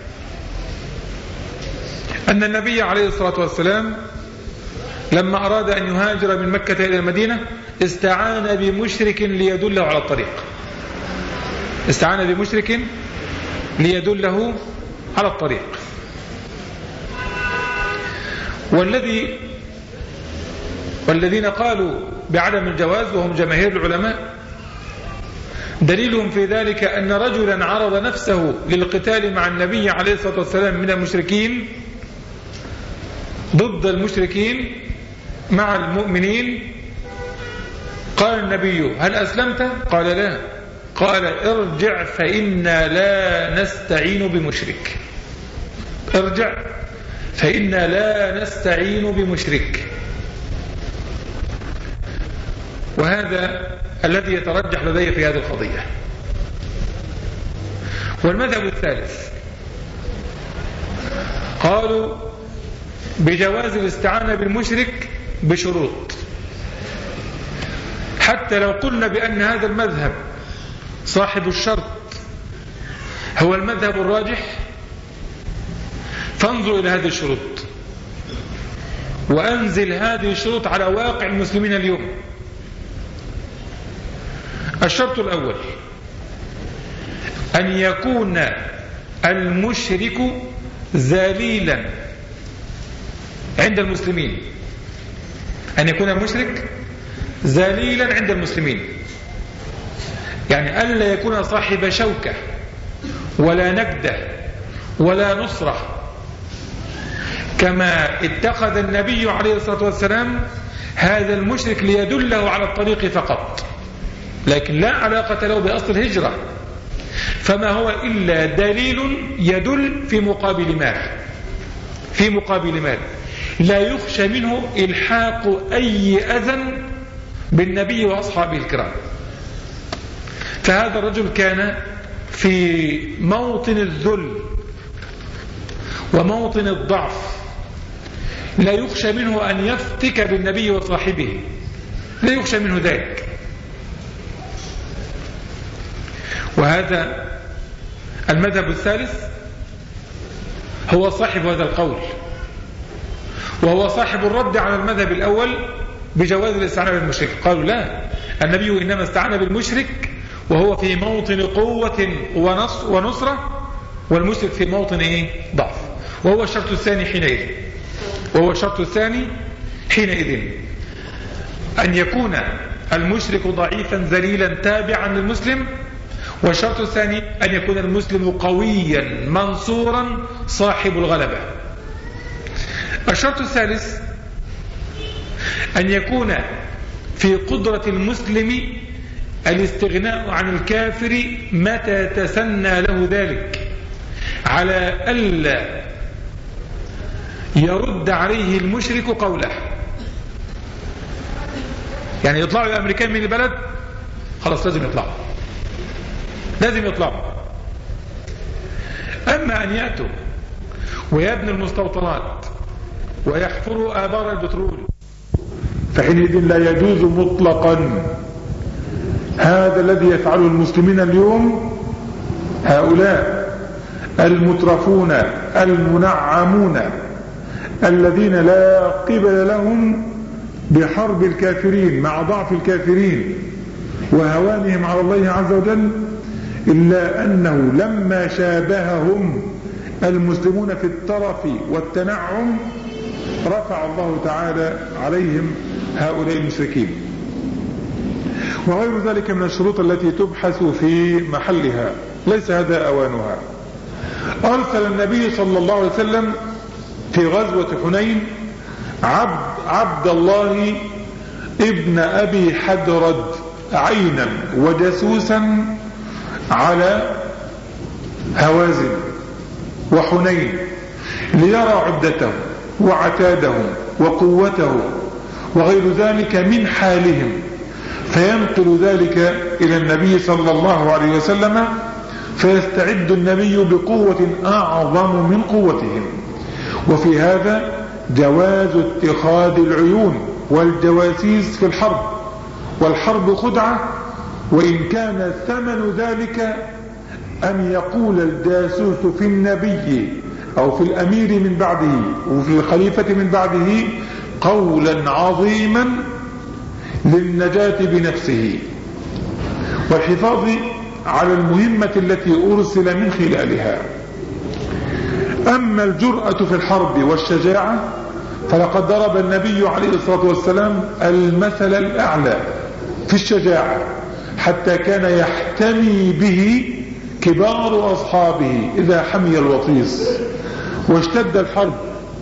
أن النبي عليه الصلاة والسلام لما أراد أن يهاجر من مكة إلى المدينة استعان بمشرك ليدله على الطريق. استعان بمشرك ليدله على الطريق. والذين قالوا بعدم الجواز وهم جماهير العلماء دليلهم في ذلك أن رجلا عرض نفسه للقتال مع النبي عليه الصلاة والسلام من المشركين ضد المشركين مع المؤمنين. قال النبي هل أسلمت؟ قال لا. قال ارجع فإنا لا نستعين بمشرك. ارجع فإنا لا نستعين بمشرك. وهذا الذي يترجح لدي في هذه القضية. والمذهب الثالث قالوا بجواز الاستعانة بالمشرك بشروط. حتى لو قلنا بأن هذا المذهب صاحب الشرط هو المذهب الراجح فانظر إلى هذه الشروط وأنزل هذه الشروط على واقع المسلمين اليوم. الشرط الأول أن يكون المشرك ذليلا عند المسلمين. أن يكون المشرك ذليلا عند المسلمين، يعني ألا يكون صاحب شوكة ولا نكدة ولا نصرة، كما اتخذ النبي عليه الصلاة والسلام هذا المشرك ليدله على الطريق فقط، لكن لا علاقة له بأصل الهجرة، فما هو إلا دليل يدل في مقابل مال لا يخشى منه إلحاق أي أذى بالنبي وأصحابه الكرام. فهذا الرجل كان في موطن الذل وموطن الضعف، لا يخشى منه أن يفتك بالنبي وصاحبه، لا يخشى منه ذلك. وهذا المذهب الثالث هو صاحب هذا القول، وهو صاحب الرد على المذهب الأول بجواز الاستعانة بالمشرك. قالوا لا، النبي إنما استعان بالمشرك وهو في موطن قوة ونصرة، والمشرك في موطن ضعف. وهو الشرط الثاني حينئذ أن يكون المشرك ضعيفا ذليلا تابعا للمسلم، والشرط الثاني أن يكون المسلم قويا منصورا صاحب الغلبة. الشرط الثالث أن يكون في قدرة المسلم الاستغناء عن الكافر متى تسنى له ذلك، على ألا يرد عليه المشرك قوله. يعني يطلعوا الأمريكان من البلد، خلاص لازم يطلعوا. أما أن يأتوا ويبنوا المستوطنات ويحفروا آبار البترول فحينئذ لا يجوز مطلقا هذا الذي يفعله المسلمين اليوم. هؤلاء المترفون المنعمون الذين لا قبل لهم بحرب الكافرين مع ضعف الكافرين وهوانهم على الله عز وجل، إلا أنه لما شابههم المسلمون في الترف والتنعم رفع الله تعالى عليهم هؤلاء المشركين. وغير ذلك من الشروط التي تبحث في محلها، ليس هذا أوانها. أرسل النبي صلى الله عليه وسلم في غزوة حنين عبد الله ابن أبي حدرد عينا وجاسوسا على هوازن وحنين ليرى عدتهم وعتادهم وقوتهم وغير ذلك من حالهم، فينقل ذلك إلى النبي صلى الله عليه وسلم، فيستعد النبي بقوة أعظم من قوتهم. وفي هذا جواز اتخاذ العيون والجواسيس في الحرب، والحرب خدعة، وإن كان ثمن ذلك أن يقول الجاسوس في النبي أو في الأمير من بعده وفي الخليفة من بعده قولا عظيما للنجاة بنفسه والحفاظ على المهمة التي أرسل من خلالها. أما الجرأة في الحرب والشجاعة فلقد ضرب النبي عليه الصلاة والسلام المثل الأعلى في الشجاعة، حتى كان يحتمي به كبار أصحابه إذا حمي الوطيس واشتد الحرب.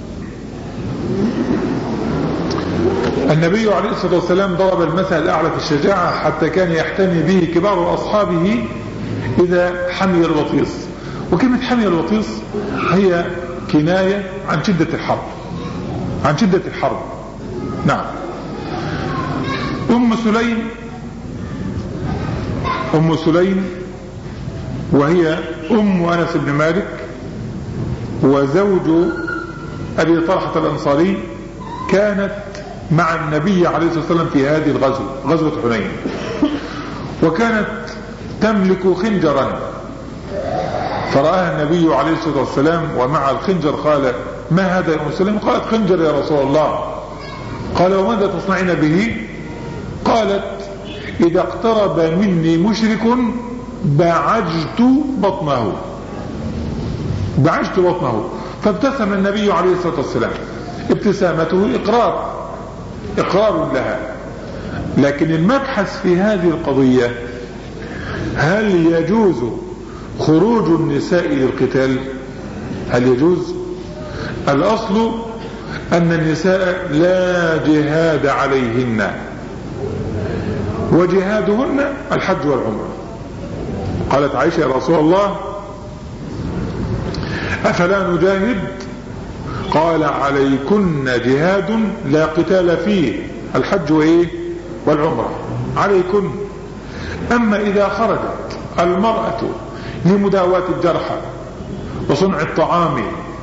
النبي عليه الصلاة والسلام ضرب المثل الأعلى في الشجاعة حتى كان يحتمي به كبار أصحابه إذا حمي الوطيس. وكلمة حمي الوطيس هي كناية عن شدة الحرب، عن شدة الحرب. نعم. أم سليم وهي أم أنس بن مالك وزوج أبي طلحة الأنصاري، كانت مع النبي عليه الصلاة والسلام في هذه الغزوة، غزوة حنين، وكانت تملك خنجرا، فرآها النبي عليه الصلاة والسلام ومع الخنجر قال: ما هذا يا أم سليم؟ قالت: خنجر يا رسول الله. قال: وماذا تصنعين به؟ قالت: إذا اقترب مني مشرك بعجت بطنه. فابتسم النبي عليه الصلاة والسلام، ابتسامته إقرار لها. لكن المبحث في هذه القضية: هل يجوز خروج النساء للقتال؟ هل يجوز؟ الأصل أن النساء لا جهاد عليهن، وجهادهن الحج والعمرة. قالت عائشة: يا رسول الله أفلا نجاهد؟ قال: عليكن جهاد لا قتال فيه، الحج والعمرة عليكن. أما إذا خرجت المرأة لمداواة الجرحى وصنع الطعام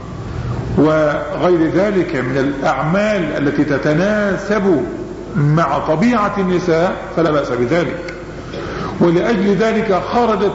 وغير ذلك من الأعمال التي تتناسب مع طبيعة النساء فلا بأس بذلك. ولأجل ذلك خرجت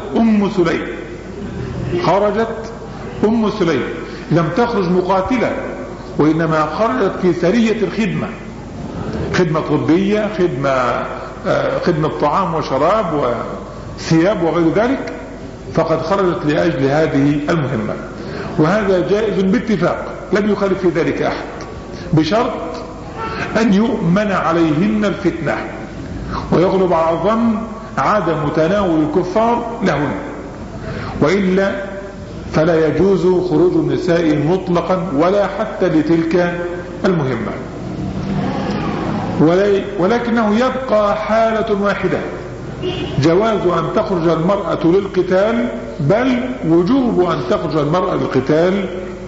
أم سليم لم تخرج مقاتلة، وإنما خرجت في سرية الخدمة، خدمة طبية، خدمة طعام وشراب وثياب وغير ذلك، فقد خرجت لأجل هذه المهمة. وهذا جائز باتفاق، لم يخالف في ذلك أحد، بشرط أن يؤمن عليهن الفتنة ويغلب على الظن عدم تناول الكفار لهن، وإلا فلا يجوز خروج النساء مطلقا ولا حتى لتلك المهمة. ولكنه يبقى حالة واحدة، جواز أن تخرج المرأة للقتال، بل وجوب أن تخرج المرأة للقتال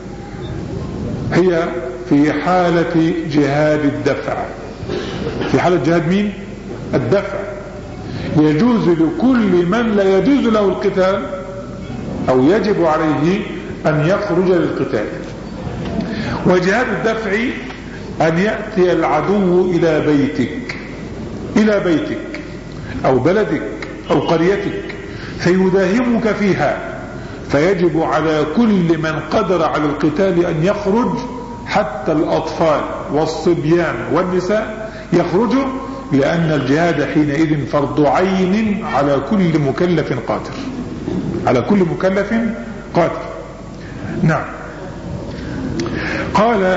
هي في حالة جهاد الدفع. في حالة جهاد مين؟ الدفع. يجوز لكل من لا يجوز له القتال أو يجب عليه أن يخرج للقتال. وجهاد الدفع أن يأتي العدو إلى بيتك أو بلدك أو قريتك فيداهمك فيها، فيجب على كل من قدر على القتال أن يخرج، حتى الأطفال والصبيان والنساء يخرجوا، لأن الجهاد حينئذ فرض عين على كل مكلف قادر، على كل مكلف قادر. نعم. قال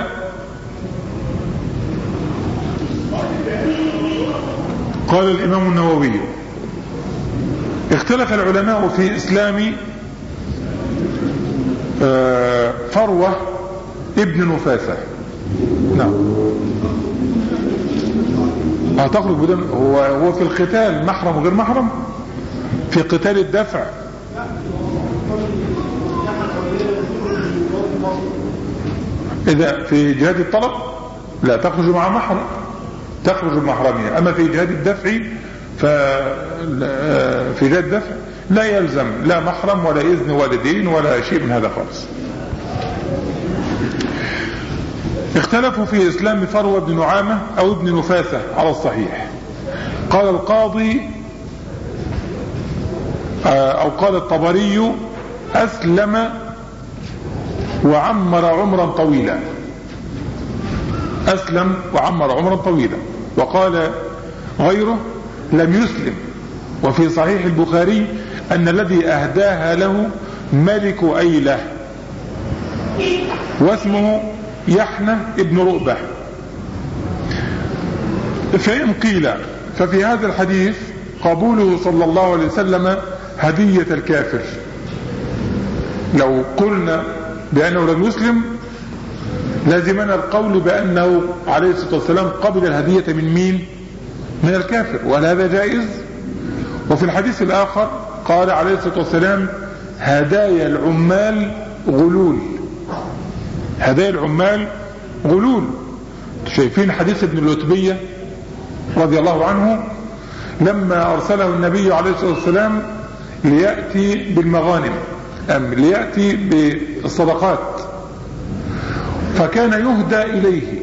الإمام النووي: اختلف العلماء في إسلام فروة ابن نفاسة. نعم. هتخرج بدون هو في القتال محرم وغير محرم؟ في قتال الدفع إذا في جهاد الطلب لا تخرج مع محرم، تخرج محرمية. أما في جهاد الدفع في جهاد الدفع لا يلزم لا محرم ولا إذن والدين ولا شيء من هذا خالص. اختلفوا في إسلام فروة بن نعامة أو ابن نفاسة على الصحيح. قال القاضي أو قال الطبري أسلم وعمر عمرا طويلا، أسلم وعمر عمرا طويلا. وقال غيره لم يسلم. وفي صحيح البخاري أن الذي أهداها له ملك أيلة واسمه يحنى ابن رؤبة. فإن قيل ففي هذا الحديث قبوله صلى الله عليه وسلم هدية الكافر. لو قلنا بأنه لم يسلم لازمنا القول بأنه عليه الصلاة والسلام قبل الهدية من مين؟ من الكافر، وهل هذا جائز؟ وفي الحديث الآخر قال عليه الصلاة والسلام هدايا العمال غلول، هدايا العمال غلول. شايفين حديث ابن اللتبية رضي الله عنه لما أرسله النبي عليه الصلاة والسلام ليأتي بالمغانم أم ليأتي بالصدقات، فكان يهدى إليه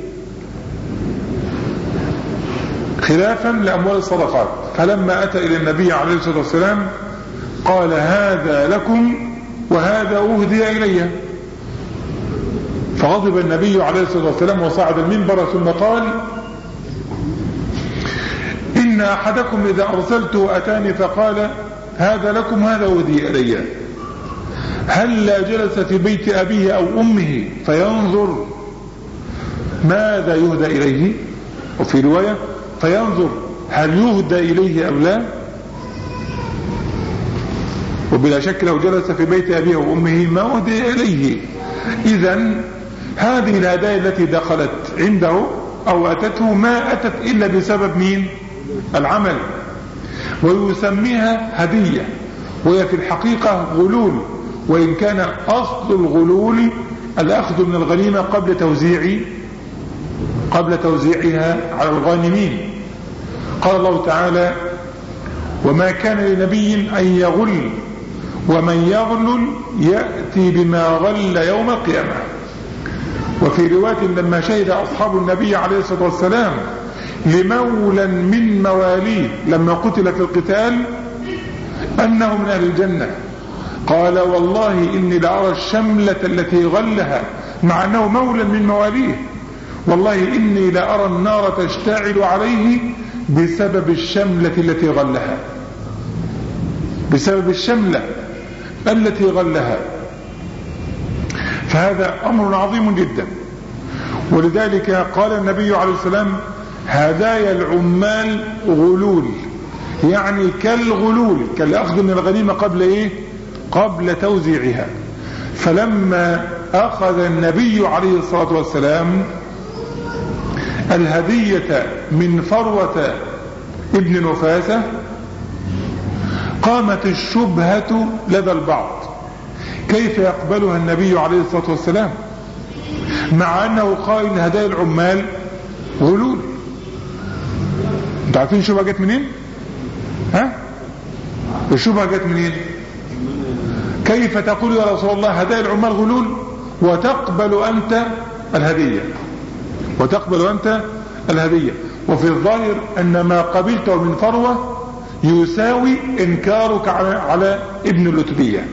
خلافا لأموال الصدقات. فلما أتى إلى النبي عليه الصلاة والسلام قال هذا لكم وهذا أهدي إلي. فغضب النبي عليه الصلاة والسلام وصعد المنبر ثم قال إن أحدكم إذا أرسلته أتاني فقال هذا لكم هذا أهدي إلي هل لا جلس في بيت أبيه أو أمه فينظر ماذا يهدى إليه، وفي رواية فينظر هل يهدى إليه أو لا. وبلا شك لو جلس في بيت أبيه وأمه ما أهدي إليه. إذن هذه الهدايا التي دخلت عنده أو أتته ما أتت إلا بسبب مين؟ العمل. ويسميها هدية، وهي في الحقيقة غلول، وإن كان أصل الغلول الأخذ من الغنيمة قبل توزيعها على الغانمين. قال الله تعالى وما كان لنبي أن يغل ومن يغلل يأتي بما غل يوم القيامة. وفي رواية لما شهد أصحاب النبي عليه الصلاة والسلام لمولى من مواليه لما قتل في القتال أنه من أهل الجنة قال والله إني لأرى الشملة التي غلها مع أنه مولى من مواليه، والله إني لأرى النار تشتعل عليه بسبب الشملة التي غلها، بسبب الشملة التي غلها. فهذا أمر عظيم جدا. ولذلك قال النبي عليه السلام هدايا العمال غلول، يعني كالغلول، كالأخذ من الغنيمة قبل توزيعها. فلما أخذ النبي عليه الصلاة والسلام الهدية من فروة ابن نفاسة قامت الشبهة لدى البعض كيف يقبلها النبي عليه الصلاة والسلام مع أنه قائل هدايا العمال غلول. انتوا عارفين الشبهة جت منين؟ الشبهة جت منين؟ كيف تقول يا رسول الله هدايا العمال غلول وتقبل أنت الهدية؟ وفي الظاهر أن ما قبلته من فروة يساوي إنكارك على ابن اللتبية.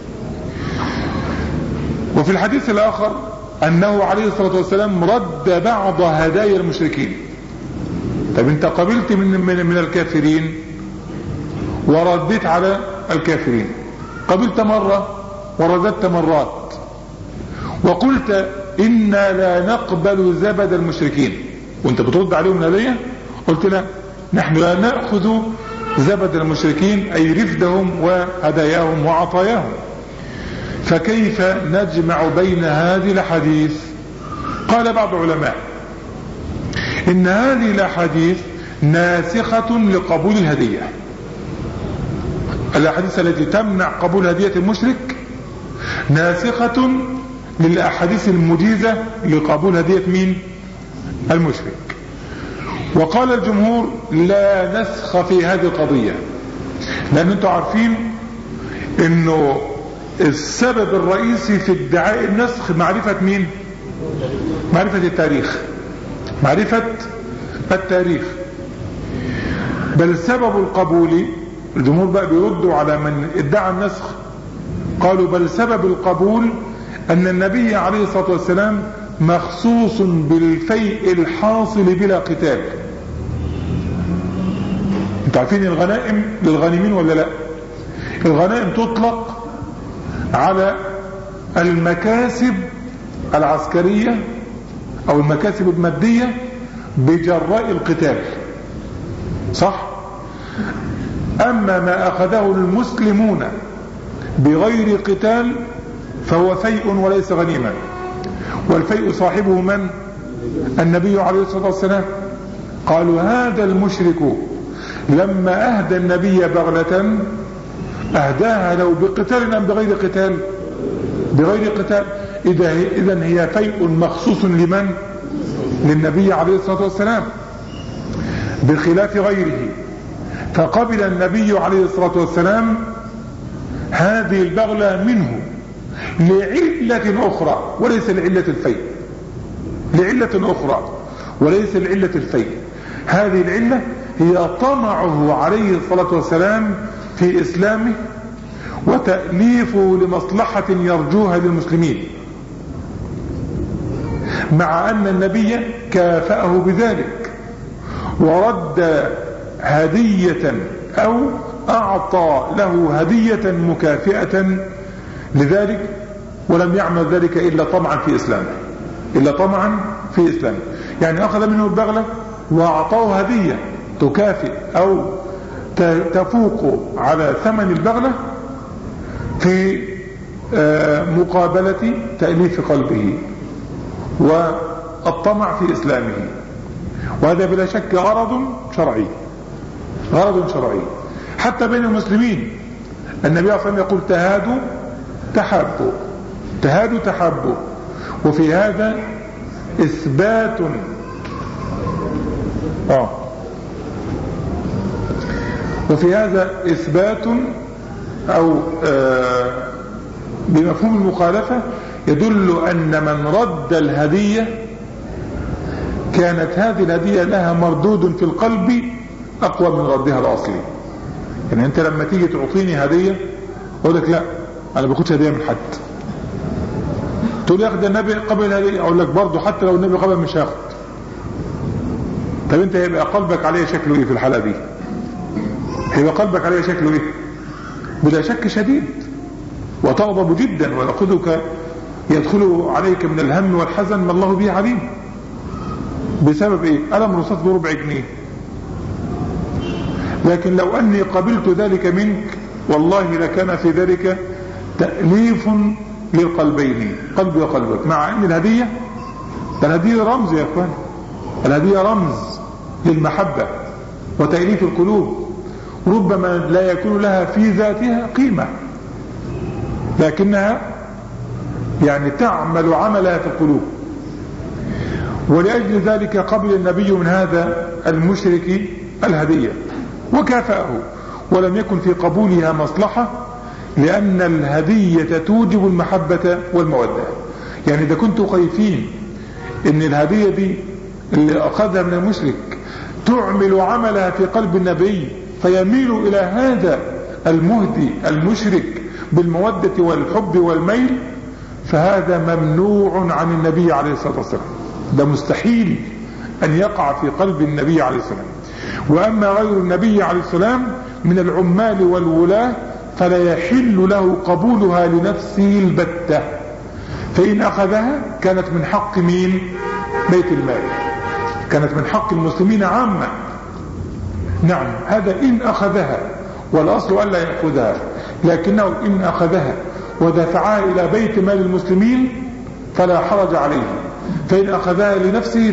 وفي الحديث الآخر أنه عليه الصلاة والسلام رد بعض هدايا المشركين. طب انت قبلت من الكافرين وردت على الكافرين، قبلت مرة ورددت مرات، وقلت إنا لا نقبل زبد المشركين، وانت بترد عليهم هدية. قلت لا، نحن لا نأخذ زبد المشركين أي رفدهم وهداياهم وعطاياهم. فكيف نجمع بين هذه الأحاديث؟ قال بعض العلماء إن هذه الأحاديث ناسخة لقبول الهدية. الأحاديث التي تمنع قبول هدية المشرك ناسخة للأحاديث المجيزة لقبول هدية مين؟ المشرك. وقال الجمهور لا نسخ في هذه القضية، لأن انتم عارفين انه السبب الرئيسي في ادعاء النسخ معرفة مين؟ معرفة التاريخ، معرفة التاريخ. بل سبب القبول، الجمهور بقى بيردوا على من ادعى النسخ، قالوا بل سبب القبول أن النبي عليه الصلاة والسلام مخصوص بالفيء الحاصل بلا قتال. انتوا عارفين الغنائم للغانمين ولا لا؟ الغنائم تطلق على المكاسب العسكرية أو المكاسب المادية بجراء القتال، صح؟ أما ما أخذه المسلمون بغير قتال فهو فيء وليس غنيما، والفيء صاحبه من؟ النبي عليه الصلاة والسلام. قالوا هذا المشرك لما أهدى النبي بغلة أهداها له بقتال أم بغير قتال؟ بغير قتال. إذن هي فيء مخصوص لمن؟ للنبي عليه الصلاة والسلام بخلاف غيره. فقبل النبي عليه الصلاة والسلام هذه البغلة منه لعلة أخرى وليس لعلة الفيء، لعلة أخرى وليس لعلة الفيء. هذه العلة هي طمعه عليه الصلاة والسلام في إسلامه وتأليفه لمصلحة يرجوها للمسلمين، مع أن النبي كافأه بذلك ورد هدية أو أعطى له هدية مكافئة لذلك، ولم يعمل ذلك إلا طمعا في إسلامه، إلا طمعا في إسلامه. يعني أخذ منه البغلة وأعطاه هدية تكافئ أو تفوق على ثمن البغلة في مقابلة تأليف قلبه والطمع في إسلامه. وهذا بلا شك غرض شرعي، غرض شرعي حتى بين المسلمين. النبي صلى الله عليه وسلم يقول تهادوا تحابوا، تهادوا تحابوا. وفي هذا إثبات وفي هذا إثبات أو بمفهوم المخالفة يدل أن من رد الهدية كانت هذه الهدية لها مردود في القلب أقوى من ردها الأصلي. يعني أنت لما تيجي تعطيني هدية أقول لك لا أنا باخدش هدية من حد، تقول لي أخذ النبي قبل الهدية، أقول لك برضه حتى لو النبي قبل مش هاخد. طب أنت هيبقى قلبك عليه شكله إيه في الحالة دي؟ هيبقى قلبك عليه شكله إيه؟ بلا شك شديد، وتغضب جدا ويأخذك يدخل عليك من الهم والحزن ما الله به عليم. بسبب إيه؟ ألم رصاص بربع جنيه. لكن لو أني قبلت ذلك منك والله لكان في ذلك تأليف للقلبين، قلبي وقلبك. مع أن الهدية رمز يا أخوان، الهدية رمز للمحبة وتأليف القلوب. ربما لا يكون لها في ذاتها قيمة لكنها يعني تعمل عملها في القلوب. ولأجل ذلك قبل النبي من هذا المشرك الهدية وكافأه، ولم يكن في قبولها مصلحة، لأن الهدية توجب المحبة والمودة. يعني إذا كنتوا خايفين إن الهدية دي اللي أخذها من المشرك تعمل عملها في قلب النبي فيميل إلى هذا المهدي المشرك بالمودة والحب والميل، فهذا ممنوع عن النبي عليه الصلاة والسلام. ده مستحيل أن يقع في قلب النبي عليه السلام. وأما غير النبي عليه السلام من العمال والولاة فلا يحل له قبولها لنفسه البتة، فإن أخذها كانت من حق مين؟ بيت المال، كانت من حق المسلمين عامة. نعم هذا إن أخذها، والأصل ألا يأخذها، لكنه إن أخذها ودفعها إلى بيت مال المسلمين فلا حرج عليه، فإن أخذها لنفسه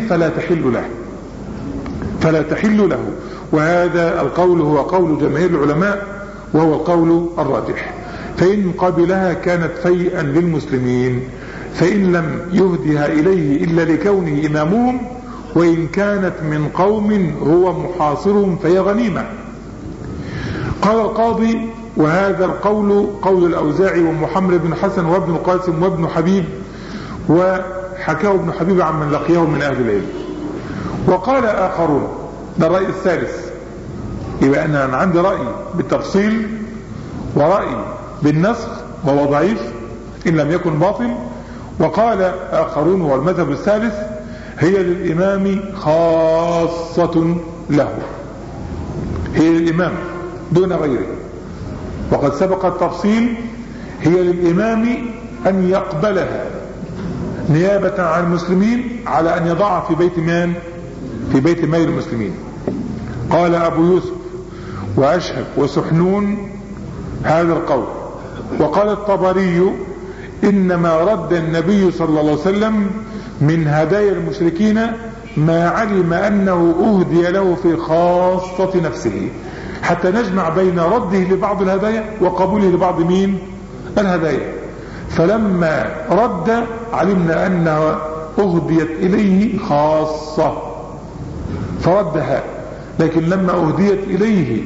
فلا تحل له. وهذا القول هو قول جماهير العلماء وهو القول الراجح. فإن قبلها كانت فيئا للمسلمين، فإن لم يهدها إليه إلا لكونه إمامهم، وإن كانت من قوم هو محاصرهم فهي غنيمة. قال القاضي: وهذا القول قول الأوزاعي ومحمد بن حسن وابن القاسم وابن حبيب، وحكاه ابن حبيب عن من لقيه من أهل العلم. وقال آخرون، ده الرأي الثالث، يبقى أنا عندي رأي بالتفصيل ورأي بالنسخ وهو ضعيف إن لم يكن باطل. وقال آخرون والمذهب الثالث هي للإمام خاصة له، هي للإمام دون غيره. وقد سبق التفصيل، هي للإمام أن يقبلها نيابة عن المسلمين على أن يضعها في بيت من؟ في بيت مال المسلمين. قال أبو يوسف وأشهب وسحنون هذا القول. وقال الطبري: إنما رد النبي صلى الله عليه وسلم من هدايا المشركين ما علم أنه أهدي له في خاصة نفسه، حتى نجمع بين رده لبعض الهدايا وقبوله لبعض مين؟ الهدايا. فلما رد علمنا أنها أهديت إليه خاصة فردها، لكن لما أهديت إليه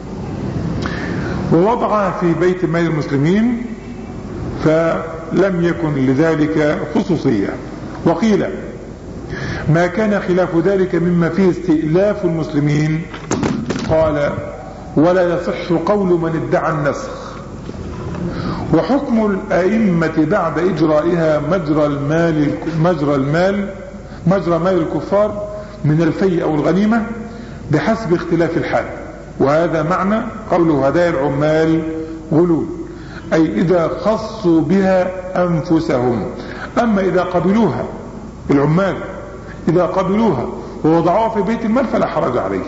ووضعها في بيت مال المسلمين فلم يكن لذلك خصوصية. وقيل: ما كان خلاف ذلك مما فيه استئلاف المسلمين. قال: ولا يصح قول من ادعى النسخ. وحكم الأئمة بعد إجرائها مجرى مال الكفار من الفيء أو الغنيمة بحسب اختلاف الحال. وهذا معنى قوله هدايا العمال غلول، أي إذا خصوا بها أنفسهم. أما إذا قبلوها العمال، إذا قبلوها ووضعوها في بيت المال فلا حرج عليه،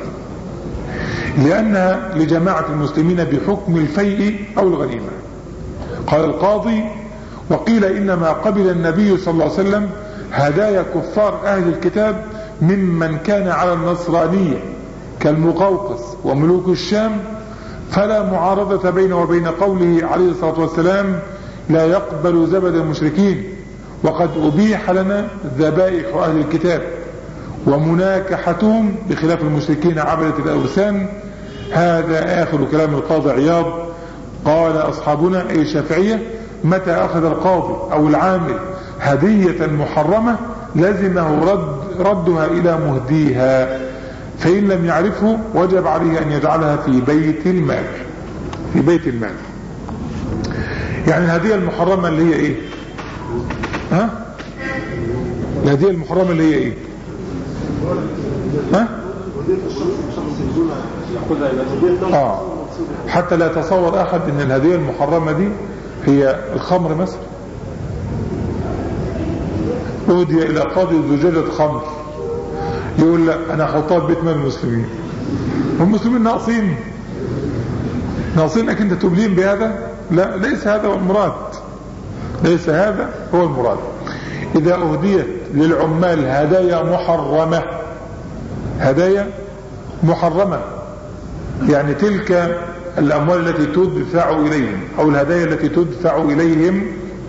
لأنها لجماعة المسلمين بحكم الفيء أو الغنيمة. قال القاضي: وقيل إنما قبل النبي صلى الله عليه وسلم هدايا كفار أهل الكتاب ممن كان على النصرانية كالمقوقس وملوك الشام، فلا معارضة بينه وبين قوله عليه الصلاة والسلام: لا يقبل زبد المشركين. وقد أبيح لنا ذبائح أهل الكتاب ومناكحتهم بخلاف المشركين عبدة الأوثان. هذا آخر كلام القاضي عياض. قال أصحابنا أي الشافعية: متى أخذ القاضي أو العامل هدية محرمة لزمه ردها إلى مهديها، فإن لم يعرفه وجب عليه أن يجعلها في بيت المال. في بيت المال يعني الهدية المحرمة اللي هي إيه؟ الهدية المحرمة اللي هي إيه؟ حتى لا يتصور أحد أن الهدية المحرمة دي هي الخمر مثلا. أهدي إلى قاضي زجاجة خمر، يقول لا أنا أحطها في بيت مال المسلمين. والمسلمين ناقصين أنك أنت تبلين بهذا؟ لا، ليس هذا هو المراد، ليس هذا هو المراد. إذا أهديت للعمال هدايا محرمة يعني تلك الأموال التي تدفع إليهم أو الهدايا التي تدفع إليهم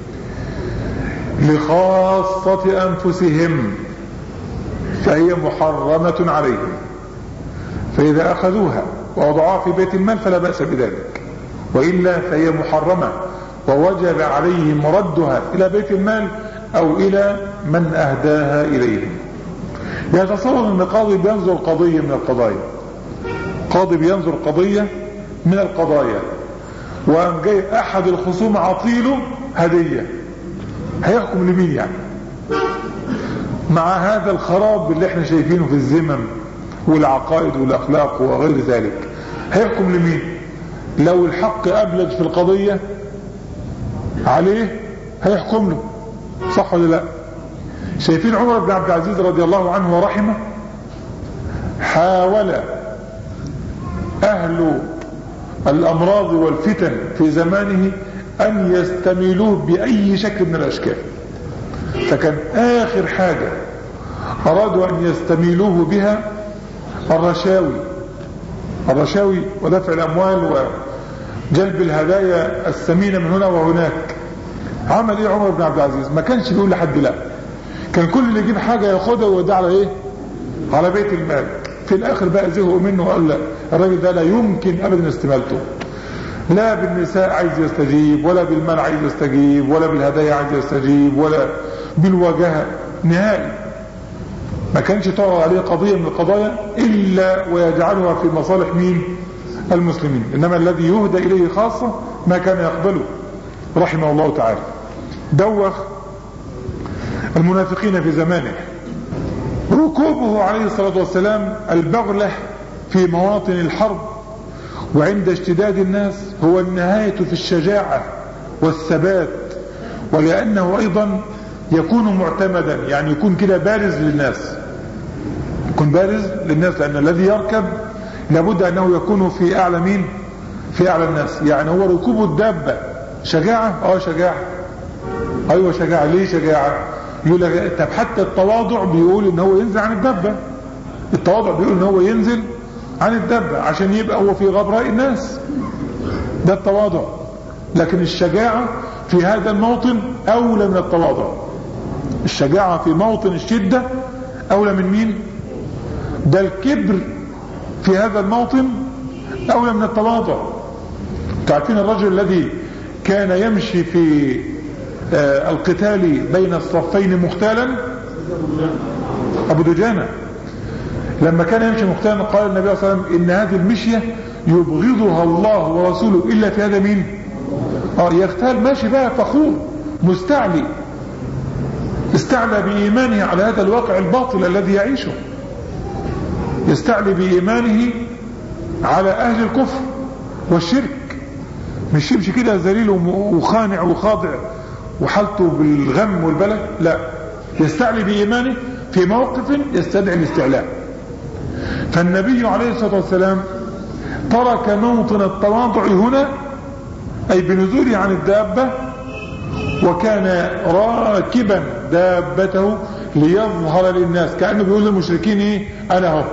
لخاصة أنفسهم فهي محرمة عليهم، فإذا أخذوها ووضعوها في بيت المال فلا بأس بذلك، وإلا فهي محرمة ووجب عليهم ردها إلى بيت المال أو إلى من أهداها إليهم. يتصور أن قاضي بينظر قضية من القضايا، قاضي بينظر قضية من القضايا، وأن جاي أحد الخصوم عطيله هدية، هيحكم لمين يعني؟ مع هذا الخراب اللي احنا شايفينه في الزمن والعقائد والأخلاق وغير ذلك، هيحكم لمين؟ لو الحق أبلج في القضية عليه هيحكم له، صح ولا لا؟ شايفين عمر بن عبد العزيز رضي الله عنه ورحمه، حاول أهل الأمراض والفتن في زمانه أن يستميلوه بأي شكل من الأشكال. فكان آخر حاجة أرادوا أن يستميلوه بها الرشاوي ودفع الأموال وجلب الهدايا الثمينة من هنا وهناك. عمل إيه عمر بن عبد العزيز؟ ما كانش بيقول لحد لا، كان كل اللي يجيب حاجة ياخدها ويوديها على إيه؟ على بيت المال. في الآخر بقى زهقوا منه وقال لا، الراجل ده لا يمكن أبدا استمالته، لا بالنساء عايز يستجيب، ولا بالمال عايز يستجيب، ولا بالهدايا عايز يستجيب، ولا بالواجهة نهائي. ما كانش تعرض عليه قضية من القضايا إلا ويجعلها في مصالح مين؟ المسلمين. إنما الذي يهدى إليه خاصة ما كان يقبله رحمه الله تعالى. دوخ المنافقين في زمانه. ركوبه عليه الصلاة والسلام البغلة في مواطن الحرب وعند اشتداد الناس هو النهاية في الشجاعة والثبات، ولأنه أيضا يكون معتمدا، يعني يكون كده بارز للناس، يكون بارز للناس، لأن الذي يركب لابد أنه يكون في أعلى مين؟ في أعلى الناس. يعني هو ركوب الدابة شجاعة؟ شجاعة. أيوة شجاعة. ليه شجاعة؟ يقول لك طب حتى التواضع بيقول ان هو ينزل عن الدابة، التواضع بيقول ان هو ينزل عن الدابة عشان يبقى هو في غبراء الناس، ده التواضع. لكن الشجاعة في هذا الموطن أولى من التواضع. الشجاعة في موطن الشدة أولى من مين؟ ده الكبر في هذا الموطن أولى من التواضع. تعرفين الرجل الذي كان يمشي في القتال بين الصفين مختالا؟ أبو دجانة لما كان يمشي مختالا قال النبي صلى الله عليه وسلم إن هذه المشية يبغضها الله ورسوله إلا في هذا مين؟ يختال ماشي بقى فخور مستعلي، استعلى بإيمانه على هذا الواقع الباطل الذي يعيشه، يستعلي بإيمانه على أهل الكفر والشرك، مش يمشي كده ذليل وخانع وخاضع وحالته بالغم والبلاء، لا، يستعلي بإيمانه في موقف يستدعي الاستعلاء. فالنبي عليه الصلاة والسلام ترك موطن التواضع هنا، أي بنزوله عن الدابة، وكان راكبا دابته ليظهر للناس، كأنه بيقول للمشركين ايه؟ أنا هو،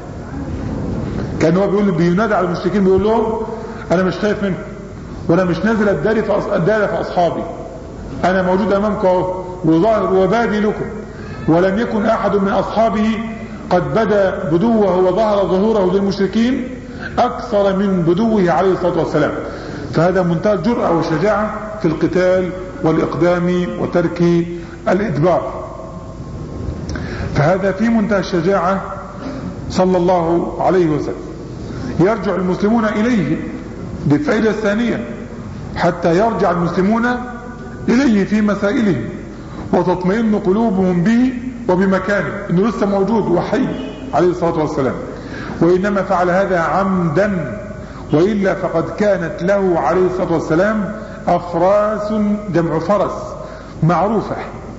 كأنه بيقول بينادى على المشركين بيقول لهم أنا مش خايف منكم، وأنا مش نازل الدار في أصحابي، أنا موجود أمامكم اهو وظاهر وبادي لكم، ولم يكن أحد من أصحابه قد بدا بدوه وظهر ظهوره للمشركين أكثر من بدوه عليه الصلاة والسلام. فهذا منتهى الجرأة والشجاعة في القتال والإقدام وترك الإدبار. فهذا في منتهى الشجاعة صلى الله عليه وسلم. يرجع المسلمون إليه، دي الفائدة الثانية، حتى يرجع المسلمون إليه في مسائلهم وتطمئن قلوبهم به وبمكانه، إنه لسه موجود وحي عليه الصلاة والسلام. وإنما فعل هذا عمدا، وإلا فقد كانت له عليه الصلاة والسلام أفراس، جمع فرس، معروفة.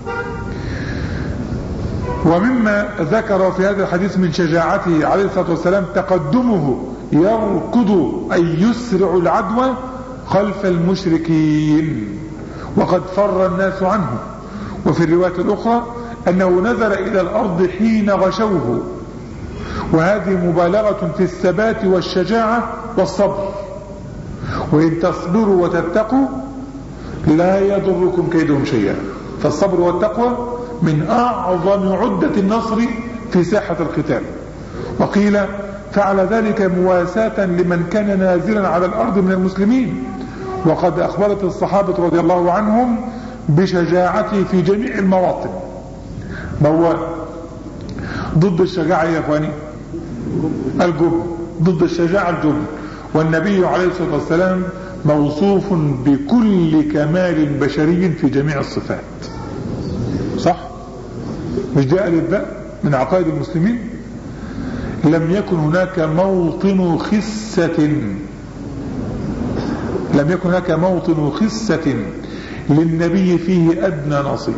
ومما ذكر في هذا الحديث من شجاعته عليه الصلاة والسلام تقدمه يركض أي يسرع العدوى خلف المشركين وقد فر الناس عنه. وفي الرواية الأخرى أنه نزل إلى الأرض حين غشوه، وهذه مبالغة في الثبات والشجاعة والصبر. وإن تصبروا وتتقوا لا يضركم كيدهم شيئا. فالصبر والتقوى من أعظم عدة النصر في ساحة القتال. وقيل فعل ذلك مواساة لمن كان نازلا على الأرض من المسلمين، وقد أخبرت الصحابة رضي الله عنهم بشجاعته في جميع المواطن. ما هو ضد الشجاعة يا أخواني؟ الجبن. ضد الشجاعة الجبن. والنبي عليه الصلاة والسلام موصوف بكل كمال بشري في جميع الصفات، صح؟ مش ده الإباء من عقائد المسلمين؟ لم يكن هناك موطن خسة، لم يكن هناك موطن خسة للنبي فيه أدنى نصيب،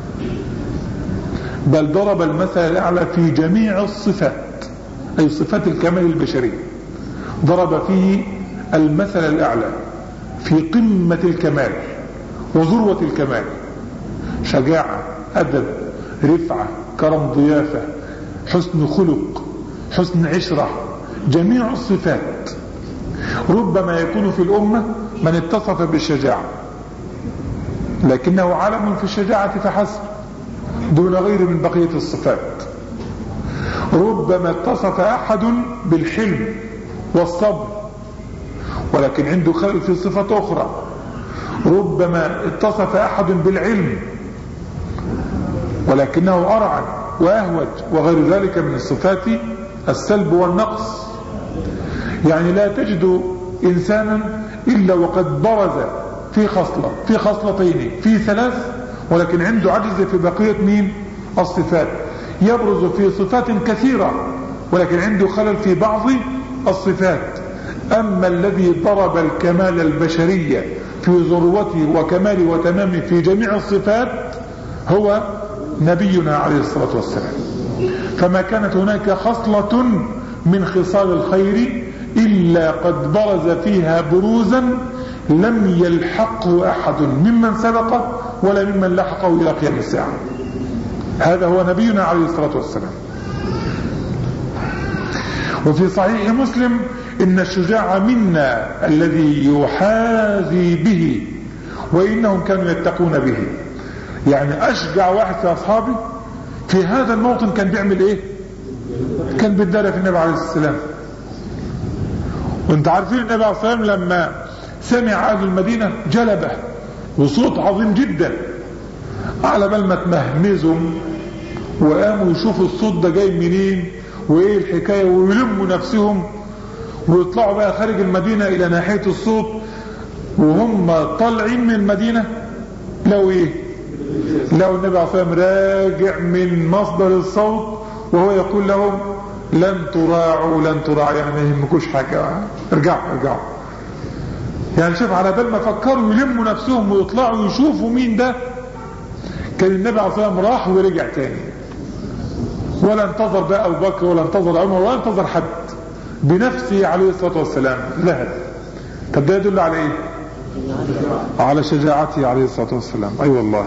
بل ضرب المثل الأعلى في جميع الصفات، أي صفات الكمال البشري ضرب فيه المثل الأعلى في قمة الكمال وذروة الكمال، شجاعة، أدب، رفعة، كرم ضيافة، حسن خلق، حسن عشرة، جميع الصفات. ربما يكون في الأمة من اتصف بالشجاعة لكنه علم في الشجاعة فحسب دون غير من بقية الصفات. ربما اتصف أحد بالحلم والصبر ولكن عنده خلل في صفة أخرى. ربما اتصف أحد بالعلم ولكنه أرعن وأهوج وغير ذلك من الصفات السلب والنقص. يعني لا تجد إنسانا إلا وقد برز في خصلة، في خصلتين، في ثلاث، ولكن عنده عجز في بقية مين؟ الصفات. يبرز في صفات كثيرة ولكن عنده خلل في بعض الصفات. أما الذي ضرب الكمال البشرية في ذروته وكماله وتمامه في جميع الصفات هو نبينا عليه الصلاة والسلام. فما كانت هناك خصلة من خصال الخير إلا قد برز فيها بروزا لم يلحقه أحد ممن سبقه ولا ممن لحقه إلى قيام الساعة. هذا هو نبينا عليه الصلاة والسلام. وفي صحيح مسلم إن الشجاع منا الذي يحاذي به وإنهم كانوا يتقون به. يعني أشجع واحد في أصحابي في هذا الموطن كان بيعمل إيه؟ كان بيتدارى في النبي عليه السلام. وانت عارفين النبي عليه السلام لما سمع أهل المدينة جلبه وصوت عظيم جدا، على بال ما تمهمزهم وقاموا يشوفوا الصوت ده جاي منين وايه الحكاية ويلموا نفسهم ويطلعوا بقى خارج المدينة الى ناحية الصوت. وهم طالعين من المدينة لو ايه؟ لو النبي عليه الصلاة والسلام راجع من مصدر الصوت وهو يقول لهم لن تراعوا لن تراعوا، يعني ما يهمكوش حاجة، ارجعوا. يعني شوف، على بال ما فكروا يلموا نفسهم ويطلعوا يشوفوا مين ده كان النبي عليه الصلاة والسلام راح ورجع تاني، ولا انتظر بقى أبو بكر ولا انتظر عمر ولا انتظر حد، بنفسه عليه الصلاة والسلام ذهب. طب ده يدل على ايه؟ على شجاعته عليه الصلاة والسلام. اي والله.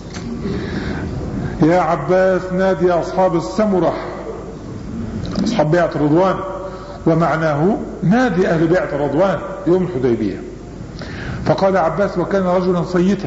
يا عباس نادي أصحاب السمرة، أصحاب بيعة الرضوان، ومعناه نادي أهل بيعة الرضوان يوم الحديبية. فقال عباس وكان رجلا صيتا.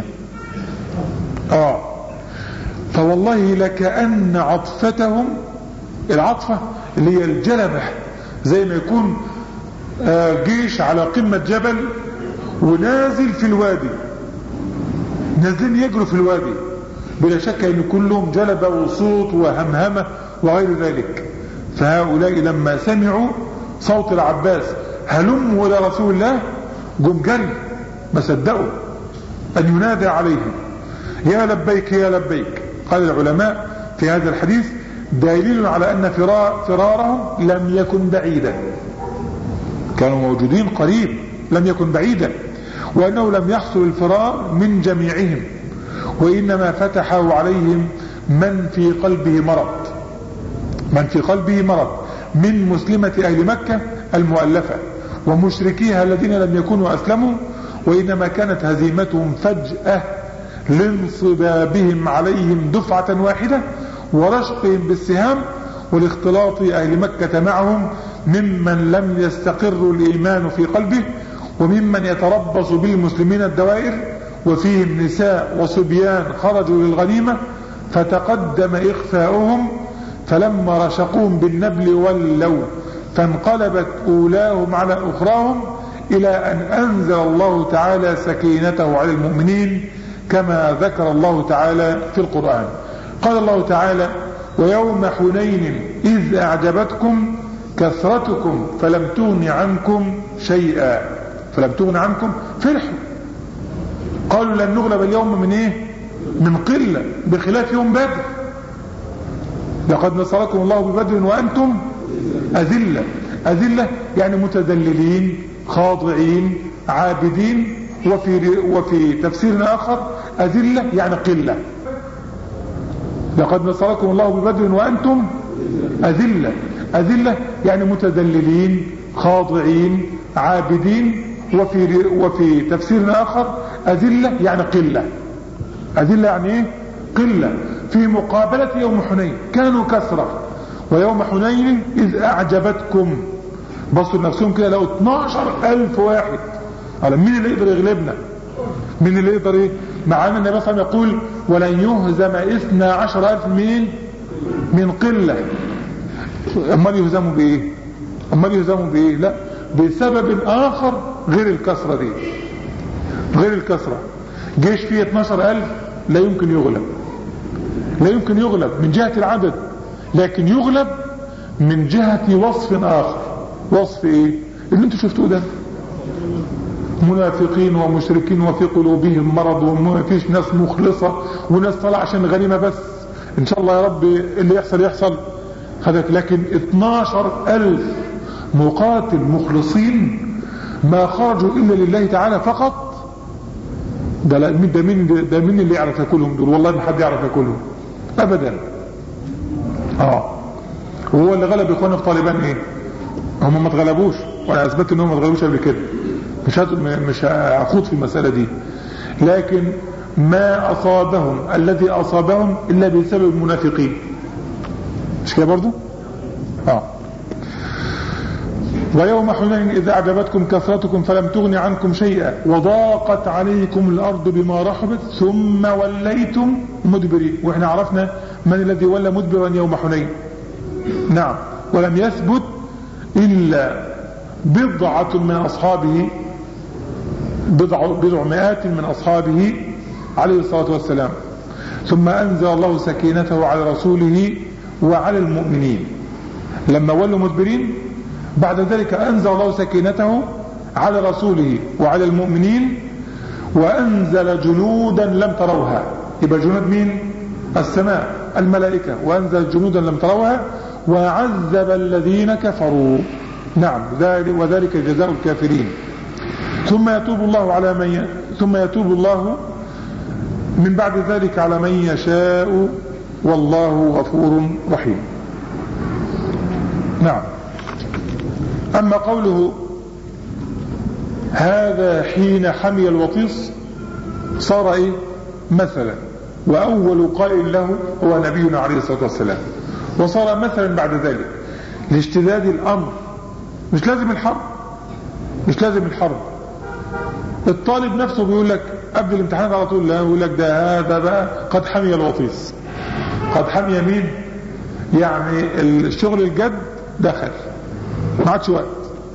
فوالله لكأن عطفتهم، العطفة اللي هي الجلبة، زي ما يكون جيش على قمة جبل ونازل في الوادي، نازلين يجروا في الوادي، بلا شك ان كلهم جلبة وصوت وهمهمة وغير ذلك. فهؤلاء لما سمعوا صوت العباس هلموا الى رسول الله قم جل، ما صدقوا ان ينادى عليهم يا لبيك يا لبيك. قال العلماء في هذا الحديث دليل على ان فرارهم لم يكن بعيدا، كانوا موجودين قريب لم يكن بعيدا، وانه لم يحصل الفرار من جميعهم، وانما فتحوا عليهم من في قلبه مرض من مسلمة اهل مكة المؤلفة ومشركيها الذين لم يكونوا اسلموا، وانما كانت هزيمتهم فجأة لانصبابهم عليهم دفعة واحدة ورشقهم بالسهام والاختلاط اهل مكة معهم ممن لم يستقر الايمان في قلبه وممن يتربص بالمسلمين الدوائر، وفيهم نساء وصبيان خرجوا للغنيمة فتقدم إخفاؤهم، فلما رشقوهم بالنبل ولوا فانقلبت أولاهم على أخراهم إلى أن أنزل الله تعالى سكينته على المؤمنين كما ذكر الله تعالى في القرآن. قال الله تعالى ويوم حنين إذ أعجبتكم كثرتكم فلم تغن عنكم شيئا، فلم تغن عنكم، فرحوا قالوا لن نغلب اليوم من ايه؟ من قلة، بخلاف يوم بدر لقد نصركم الله ببدر وانتم أذلة يعني متذللين خاضعين عابدين، وفي تفسير آخر أذلة يعني قلة. لقد نصركم الله ببدر وانتم أذلة يعني متذللين خاضعين عابدين، وفي تفسير آخر أذلة يعني قلة. أذلة يعني إيه؟ قلة. في مقابلة يوم حنين كانوا كثرة، ويوم حنين إذ أعجبتكم، بصوا لنفسهم كده لو 12,000 واحد، على مين اللي يقدر يغلبنا؟ مين اللي يقدر إيه؟ مع أن النبي صلى الله عليه وسلم يقول ولن يهزم 12,000 من قلة. أمال يهزموا بإيه؟ لا، بسبب آخر غير الكثرة دي، غير الكثرة. جيش فيه 12,000 لا يمكن يغلب من جهة العدد، لكن يغلب من جهة وصف آخر. وصف إيه؟ اللي انتوا شفتوه ده، منافقين ومشركين وفي قلوبهم مرض وما فيش ناس مخلصة وناس طلع عشان غنيمة بس، ان شاء الله يا رب اللي يحصل خدك. لكن 12,000 مقاتل مخلصين ما خرجوا إلا لله تعالى فقط. ده مين اللي يعرف ياكلهم دول؟ والله ما حد يعرف ياكلهم ابدا. وهو اللي غلب اخوانا في طالبان ايه؟ هم ما اتغلبوش، وانا اثبت انهم ما اتغلبوش قبل كده، مش هخوض في المسألة دي. لكن ما اصابهم الذي اصابهم الا بسبب المنافقين، مش كده برضو؟ ويوم حنين إذا أعجبتكم كثرتكم فلم تغن عنكم شيئا وضاقت عليكم الأرض بما رحبت ثم وليتم مدبرين. وإحنا عرفنا من الذي ولى مدبرا يوم حنين. نعم. ولم يثبت إلا بضعة من أصحابه، بضع مئات من أصحابه عليه الصلاة والسلام. ثم أنزل الله سكينته على رسوله وعلى المؤمنين لما ولوا مدبرين. بعد ذلك أنزل الله سكينته على رسوله وعلى المؤمنين وأنزل جنودا لم تروها. يبقى جنود مين؟ السماء، الملائكة. وأنزل جنودا لم تروها وعذب الذين كفروا. نعم، وذلك جزاء الكافرين. ثم يتوب الله من بعد ذلك على من يشاء والله غفور رحيم. نعم. أما قوله هذا حين حمي الوطيس صار إيه؟ مثلا، وأول قائل له هو نبينا عليه الصلاة والسلام، وصار مثلا بعد ذلك لاشتداد الأمر. مش لازم الحرب. الطالب نفسه بيقول لك قبل الامتحانات على طول، لا يقول لك ده هذا بقى قد حمي الوطيس. قد حمي مين؟ يعني الشغل الجد دخل، ما عادش وقت.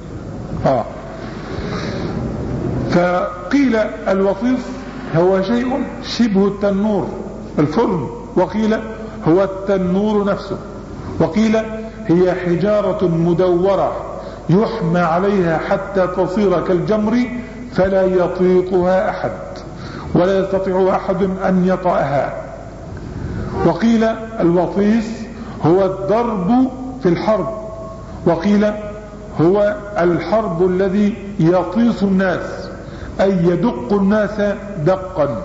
فقيل الوطيس هو شيء شبه التنور، الفرن، وقيل هو التنور نفسه، وقيل هي حجارة مدورة يحمى عليها حتى تصير كالجمر فلا يطيقها أحد ولا يستطيع أحد أن يطأها. وقيل الوطيس هو الضرب في الحرب، وقيل هو الحرب الذي يطيس الناس، أي يدق الناس دقا،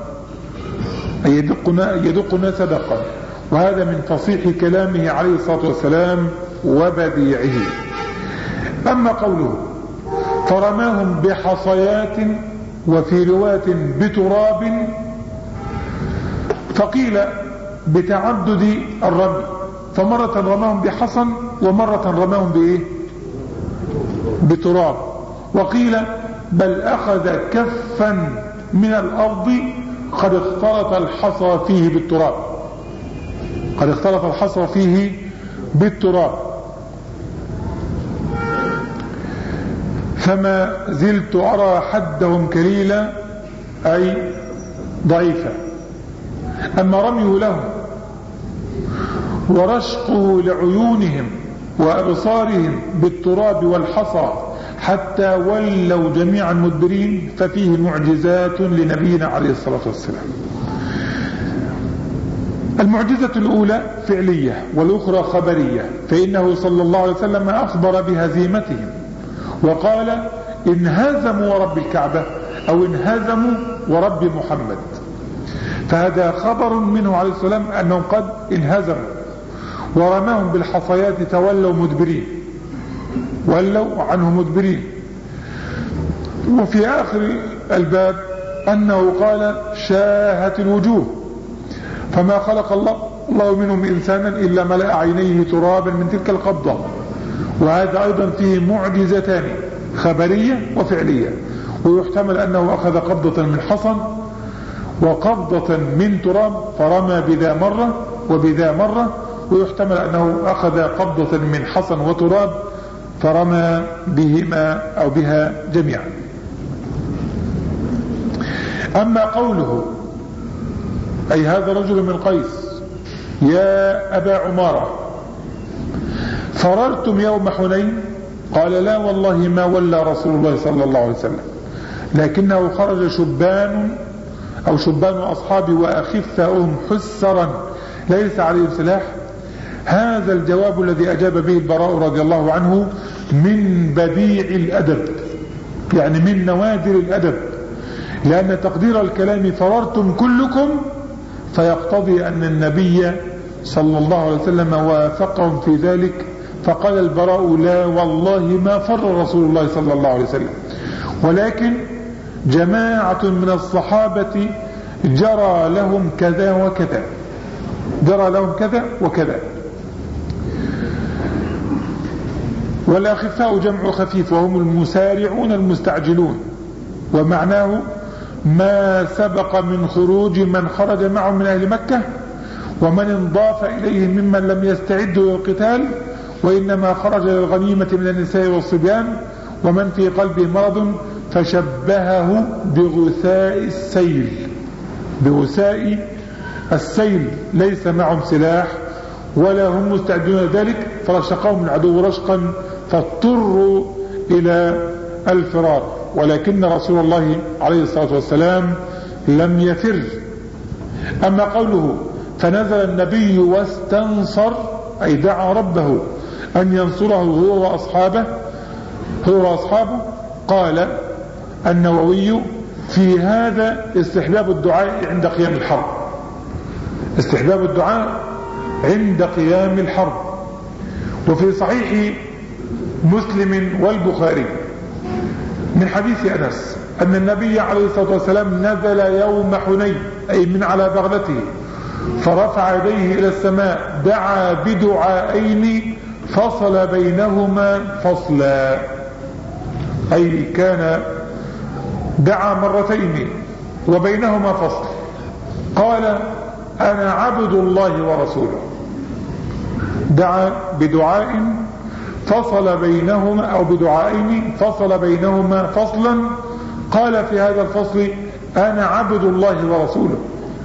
يدق الناس دقا. وهذا من فصيح كلامه عليه الصلاة والسلام وبديعه. أما قوله فرماهم بحصيات وفي رواية بتراب، فقيل بتعدد الرمي، فمرة رماهم بحصن ومرة رماهم بإيه؟ بتراب. وقيل بل أخذ كفا من الأرض قد اختلط الحصى فيه بالتراب، فما زلت أرى حدهم كليلا أي ضعيفا. أما رميه لهم ورشقه لعيونهم وأبصارهم بالتراب والحصى حتى ولوا جميعا مدبرين ففيه معجزات لنبينا عليه الصلاة والسلام. المعجزة الأولى فعلية والأخرى خبرية، فإنه صلى الله عليه وسلم أخبر بهزيمتهم وقال انهزموا ورب الكعبة أو انهزموا ورب محمد، فهذا خبر منه عليه السلام أنهم قد انهزموا. ورماهم بالحصيات تولوا مدبرين، ولوا عنه مدبرين. وفي آخر الباب أنه قال شاهت الوجوه، فما خلق الله منهم إنسانا إلا ملأ عينيه ترابا من تلك القبضة. وهذا أيضا فيه معجزتان، خبرية وفعلية. ويحتمل أنه أخذ قبضة من حصن وقبضة من تراب فرمى بذا مرة وبذا مرة، ويحتمل أنه أخذ قبضة من حصن وتراب فرمى بهما أو بها جميعا. أما قوله أي هذا رجل من قيس يا أبا عمارة فررتم يوم حنين؟ قال لا والله ما ولى رسول الله صلى الله عليه وسلم، لكنه خرج شبان أصحابي وأخفاؤهم حسرا ليس عليهم سلاح. هذا الجواب الذي أجاب به البراء رضي الله عنه من بديع الأدب، يعني من نوادر الأدب، لأن تقدير الكلام فررتم كلكم فيقتضي أن النبي صلى الله عليه وسلم وافقهم في ذلك، فقال البراء لا والله ما فر رسول الله صلى الله عليه وسلم، ولكن جماعة من الصحابة جرى لهم كذا وكذا، جرى لهم كذا وكذا. والأخفاء جمع خفيف وهم المسارعون المستعجلون، ومعناه ما سبق من خروج من خرج معه من أهل مكة ومن انضاف إليه ممن لم يستعدوا للقتال وإنما خرج للغنيمة من النساء والصبيان ومن في قلبه مرض، فشبهه بغثاء السيل، بغثاء السيل، ليس معهم سلاح ولا هم مستعدون ذلك، فرشقهم العدو رشقا فاضطروا إلى الفرار. ولكن رسول الله عليه الصلاة والسلام لم يفر. أما قوله فنزل النبي واستنصر أي دعا ربه أن ينصره هو وأصحابه، قال النووي في هذا استحباب الدعاء عند قيام الحرب، استحباب الدعاء عند قيام الحرب. وفي صحيح مسلم والبخاري من حديث أنس أن النبي عليه الصلاة والسلام نزل يوم حنين أي من على بغلته فرفع يديه إلى السماء دعا بدعائين فصل بينهما فصلا، أي كان دعا مرتين وبينهما فصل. قال أنا عبد الله ورسوله، دعا بدعاء فصل بينهما أو بدعائين فصل بينهما فصلا. قال في هذا الفصل أنا عبد الله ورسوله،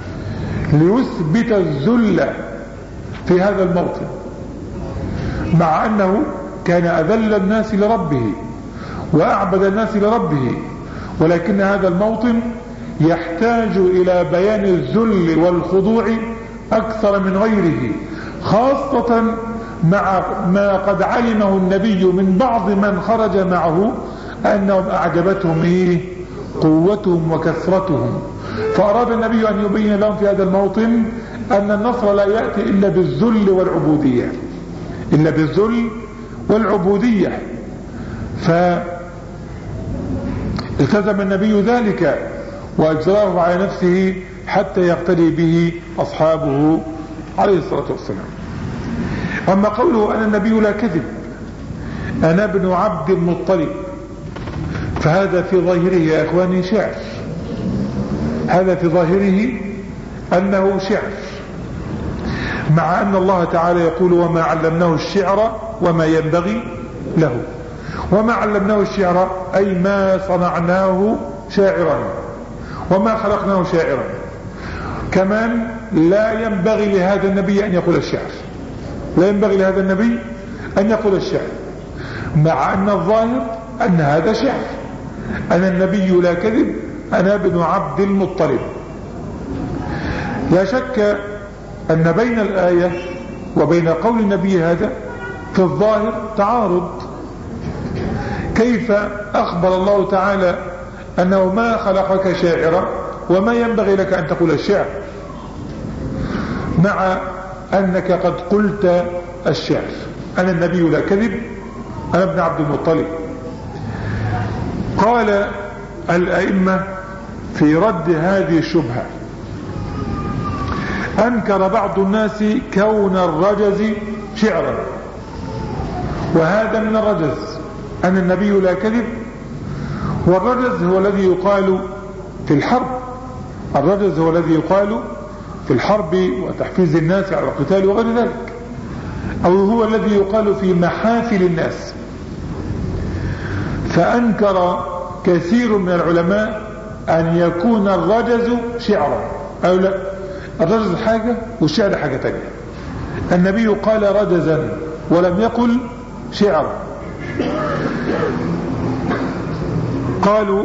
ليثبت الذل في هذا الموطن، مع أنه كان أذل الناس لربه وأعبد الناس لربه، ولكن هذا الموطن يحتاج إلى بيان الذل والخضوع أكثر من غيره، خاصة مع ما قد علمه النبي من بعض من خرج معه أنهم أعجبتهم قوتهم وكثرتهم، فأراد النبي أن يبين لهم في هذا الموطن أن النصر لا يأتي إلا بالذل والعبودية، إلا بالذل والعبودية. فالتزم النبي ذلك وأجراه على نفسه حتى يقتدي به أصحابه عليه الصلاة والسلام. أما قوله أن النبي لا كذب أنا ابن عبد المطلب، فهذا في ظاهره يا إخواني شعر، هذا في ظاهره أنه شعر، مع أن الله تعالى يقول وما علمناه الشعر وما ينبغي له. وما علمناه الشعر أي ما صنعناه شاعرا وما خلقناه شاعرا. كمان لا ينبغي لهذا النبي أن يقول الشعر، لا ينبغي لهذا النبي أن يقول الشعر، مع أن الظاهر أن هذا شعر. أنا النبي لا كذب أنا ابن عبد المطلب. لا شك أن بين الآية وبين قول النبي هذا في الظاهر تعارض. كيف أخبر الله تعالى أنه ما خلقك شاعرا وما ينبغي لك أن تقول الشعر، مع أنك قد قلت الشعر؟ أنا النبي لا كذب أنا ابن عبد المطلب. قال الأئمة في رد هذه الشبهة. أنكر بعض الناس كون الرجز شعرا، وهذا من الرجز أن النبي لا كذب. والرجز هو الذي يقال في الحرب، الرجز هو الذي يقال في الحرب وتحفيز الناس على القتال وغير ذلك، أو هو الذي يقال في محافل الناس. فأنكر كثير من العلماء أن يكون الرجز شعرا، أو لا، الرجز حاجة والشعر حاجة تانية. النبي قال رجزا ولم يقل شعرا. قالوا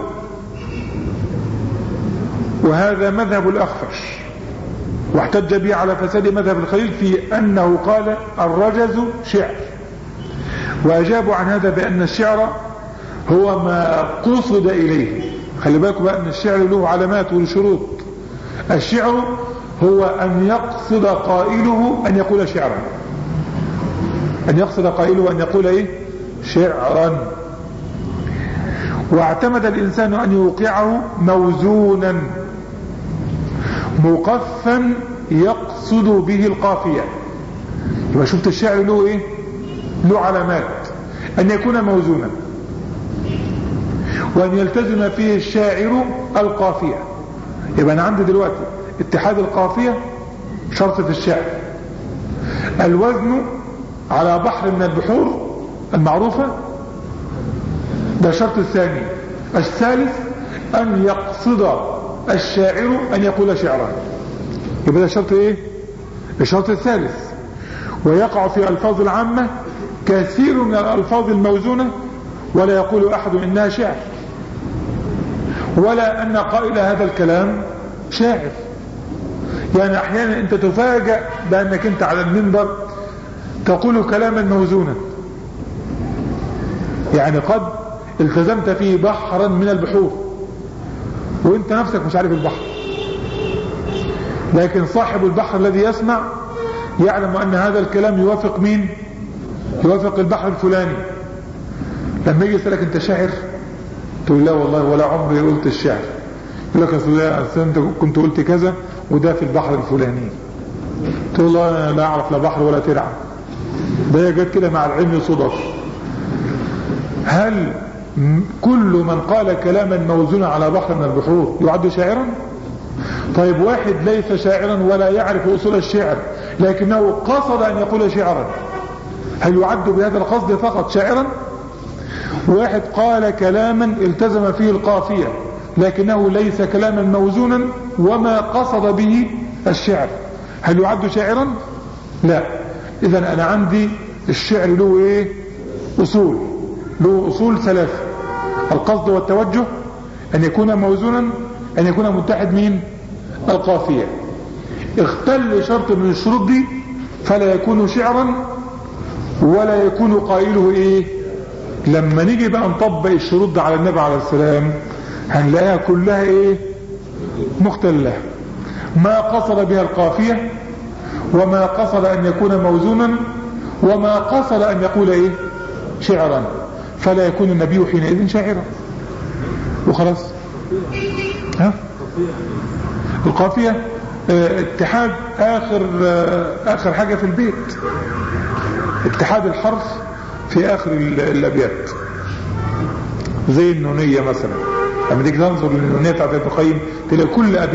وهذا مذهب الأخفش، واحتج به على فساد مذهب الخليل في أنه قال الرجز شعر، وأجابوا عن هذا بأن الشعر هو ما قصد إليه. خلي بالكم بقى أن الشعر له علامات وشروط. الشعر هو أن يقصد قائله أن يقول شعرا، أن يقصد قائله أن يقول إيه؟ شعرا. واعتمد الإنسان أن يوقعه موزونا مقفا يقصد به القافية. يبقى شفت الشعر له إيه؟ له علامات: أن يكون موزونا، وأن يلتزم فيه الشاعر القافية. يبقى أنا عندي دلوقتي اتحاد القافية شرط في الشعر، الوزن على بحر من البحور المعروفة ده الشرط الثاني. الثالث أن يقصد الشاعر أن يقول شعرا، يبقى ده شرط إيه؟ الشرط الثالث. ويقع في ألفاظ العامة كثير من الألفاظ الموزونة ولا يقول أحد إنها شعر، ولا أن قائل هذا الكلام شاعر. يعني أحيانا أنت تفاجأ بأنك أنت على المنبر تقول كلاما موزونا، يعني قد التزمت فيه بحرا من البحور وانت نفسك مش عارف البحر، لكن صاحب البحر الذي يسمع يعلم أن هذا الكلام يوافق مين؟ يوافق البحر الفلاني. لما يجي يسألك أنت شاعر تقول لا والله ولا عمري قلت الشعر، يقول لك أصل أنت كنت قلت كذا وده في البحر الفلاني، تقول الله أنا لا أعرف لا بحر ولا ترعى، ده جت كده مع العلم صدف. هل كل من قال كلاما موزونا على بحر من البحور يعد شاعرا؟ طيب واحد ليس شاعرا ولا يعرف أصول الشعر لكنه قصد أن يقول شعرا، هل يعد بهذا القصد فقط شاعرا؟ واحد قال كلاما التزم فيه القافية لكنه ليس كلاما موزونا وما قصد به الشعر، هل يعد شاعرا؟ لا. إذن أنا عندي الشعر له إيه؟ أصول، له أصول ثلاثة: القصد والتوجه، أن يكون موزونا، أن يكون متحد مين؟ القافية. اختل شرط من الشروط دي فلا يكون شعرا ولا يكون قائله إيه؟ لما نيجي بقى نطبق الشروط دي على النبي عليه السلام هنلاقيها كلها إيه؟ مختلة. ما قصد بها القافية، وما قصد أن يكون موزونا، وما قصد أن يقول إيه؟ شعرا، فلا يكون النبي حينئذ شاعرا. وخلاص. ها؟ القافية اتحاد آخر حاجة في البيت، اتحاد الحرف في آخر الأبيات، زي النونية مثلا. لما تيجي تنظر للنونية بتاعت ابن القيم تلاقي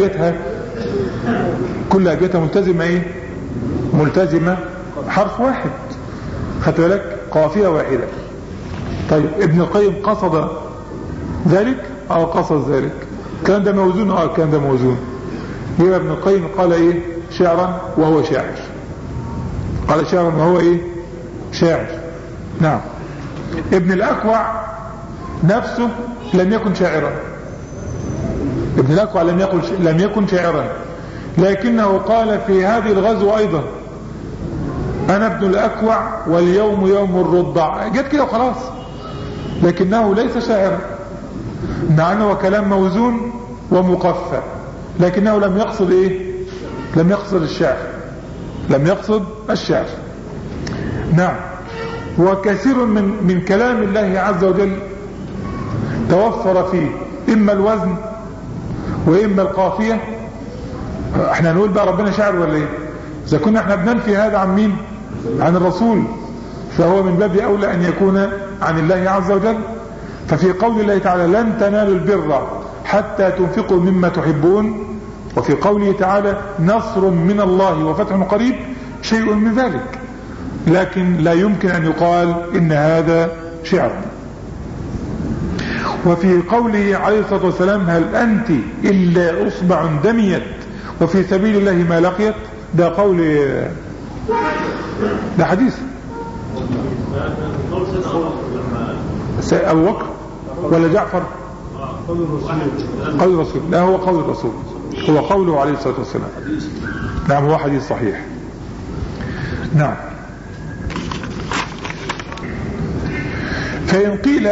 كل أبياتها ملتزمة إيه؟ ملتزمة حرف واحد، خدت بالك؟ قافية واحدة. طيب ابن القيم قصد ذلك؟ قصد ذلك. الكلام ده موزون؟ الكلام ده موزون. يبقى ابن القيم قال ايه؟ شعرا وهو شاعر. قال شعرا وهو ايه؟ شاعر. نعم. ابن الأكوع نفسه لم يكن شاعرا، ابن الأكوع لم يكن شاعرا، لكنه قال في هذه الغزوة ايضا: انا ابن الأكوع واليوم يوم الرضع. جت كده وخلاص، لكنه ليس شاعرا، مع انه كلام موزون ومقفى، لكنه لم يقصد ايه؟ لم يقصد الشعر، لم يقصد الشعر. نعم. وكثير من كلام الله عز وجل توفر فيه إما الوزن وإما القافية. احنا نقول بقى ربنا شاعر ولا ايه؟ إذا كنا احنا بننفي هذا عن مين؟ عن الرسول، فهو من باب أولى أن يكون عن الله عز وجل. ففي قول الله تعالى لن تنالوا البر حتى تنفقوا مما تحبون، وفي قوله تعالى نصر من الله وفتح قريب، شيء من ذلك، لكن لا يمكن أن يقال إن هذا شعر. وفي قوله عليه الصلاة والسلام هل أنت إلا أصبع دميت وفي سبيل الله ما لقيت، ده قول، ده حديث أبو بكر ولا جعفر؟ قول الرسول. لا، هو قول الرسول، هو قوله عليه الصلاة والسلام. نعم، هو حديث صحيح. نعم. فإن قيل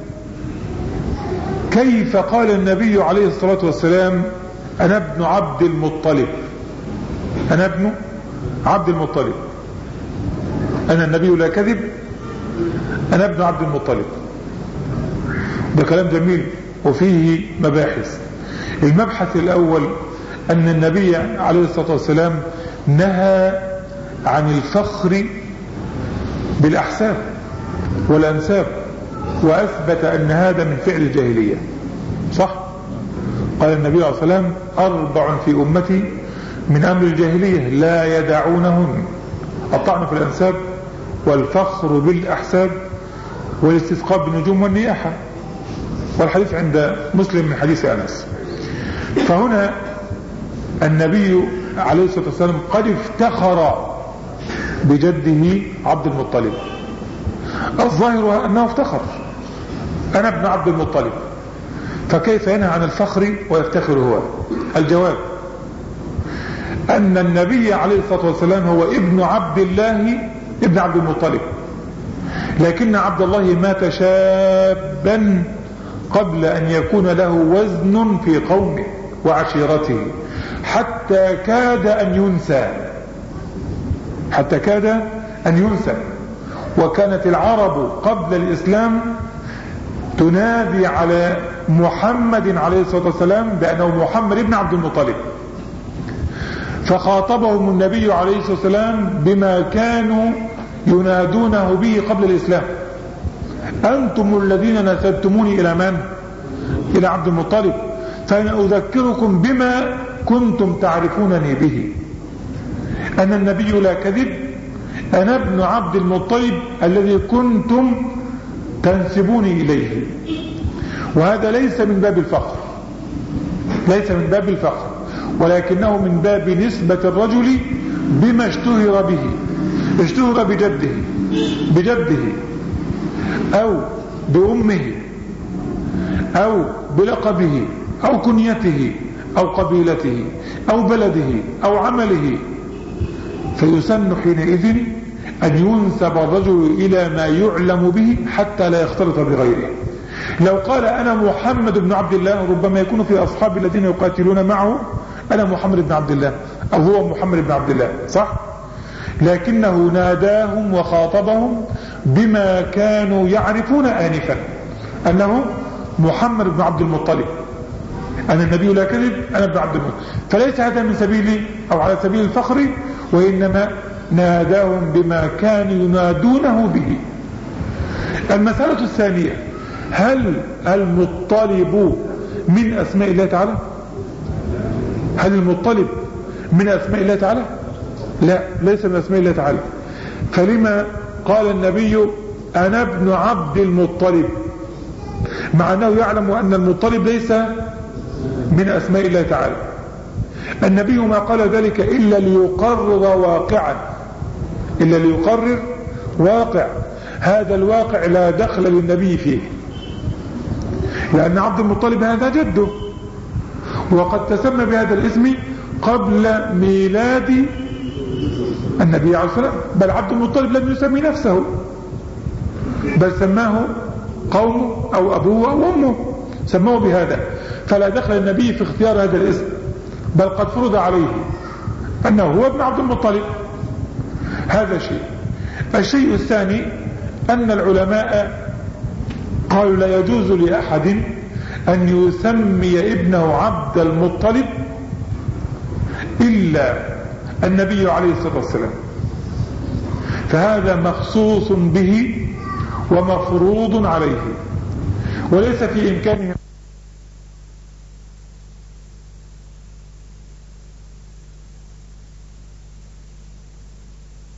كيف قال النبي عليه الصلاة والسلام أنا ابن عبد المطلب، أنا ابن عبد المطلب، أنا النبي لا كذب، أنا ابن عبد المطلب، ده كلام جميل وفيه مباحث. المبحث الأول أن النبي عليه الصلاة والسلام نهى عن الفخر بالأحساب والأنساب، وأثبت أن هذا من فعل الجاهلية. صح؟ قال النبي عليه الصلاة والسلام 4 في أمتي من أمر الجاهلية لا يدعونهن: الطعن في الأنساب، والفخر بالأحساب، والاستسقاء بالنجوم والنياحة. والحديث عند مسلم من حديث أنس. فهنا النبي عليه الصلاة والسلام قد افتخر بجده عبد المطلب، الظاهر أنه افتخر، أنا ابن عبد المطلب، فكيف ينهى عن الفخر ويفتخر هو؟ الجواب أن النبي عليه الصلاة والسلام هو ابن عبد الله ابن عبد المطلب، لكن عبد الله مات شابا قبل أن يكون له وزن في قومه وعشيرته، حتى كاد أن ينسى، حتى كاد أن ينسى. وكانت العرب قبل الإسلام تنادي على محمد عليه الصلاة والسلام بأنه محمد ابن عبد المطلب، فخاطبهم النبي عليه الصلاة والسلام بما كانوا ينادونه به قبل الإسلام: أنتم الذين نسبتموني إلى من؟ إلى عبد المطلب، فأنا أذكركم بما كنتم تعرفونني به، أن النبي لا كذب، أنا ابن عبد المطلب الذي كنتم تنسبوني إليه. وهذا ليس من باب الفخر، ليس من باب الفخر، ولكنه من باب نسبة الرجل بما اشتهر به، اشتهر بجده أو بأمه أو بلقبه أو كنيته أو قبيلته أو بلده أو عمله، فيسن حينئذ أن ينسب الرجل إلى ما يعلم به حتى لا يختلط بغيره. لو قال أنا محمد بن عبد الله، ربما يكون في أصحاب الذين يقاتلون معه أنا محمد بن عبد الله أو هو محمد بن عبد الله، صح؟ لكنه ناداهم وخاطبهم بما كانوا يعرفون آنفا، أنه محمد بن عبد المطلب، أن النبي لا كذب، أنا ابن عبد المطلب. فليس هذا من سبيل أو على سبيل الفخر، وإنما ناداهم بما كانوا ينادونه به. المسألة الثانية: هل المطلب من أسماء الله تعالى؟ هل المطلب من أسماء الله تعالى؟ لا، ليس من أسماء الله تعالى. فلما قال النبي أنا ابن عبد المطلب، مع أنه يعلم أن المطلب ليس من أسماء الله تعالى؟ النبي ما قال ذلك إلا ليقرر واقعا، إلا ليقرر واقع، هذا الواقع لا دخل للنبي فيه، لأن عبد المطلب هذا جده، وقد تسمى بهذا الاسم قبل ميلاد النبي عليه الصلاة والسلام، بل عبد المطلب لم يسمي نفسه، بل سماه قومه أو أبوه أو أمه، سموه بهذا، فلا دخل النبي في اختيار هذا الاسم، بل قد فرض عليه أنه هو ابن عبد المطلب. هذا شيء. الشيء الثاني أن العلماء قالوا لا يجوز لأحد أن يسمي ابنه عبد المطلب إلا النبي عليه الصلاة والسلام، فهذا مخصوص به ومفروض عليه، وليس في إمكانه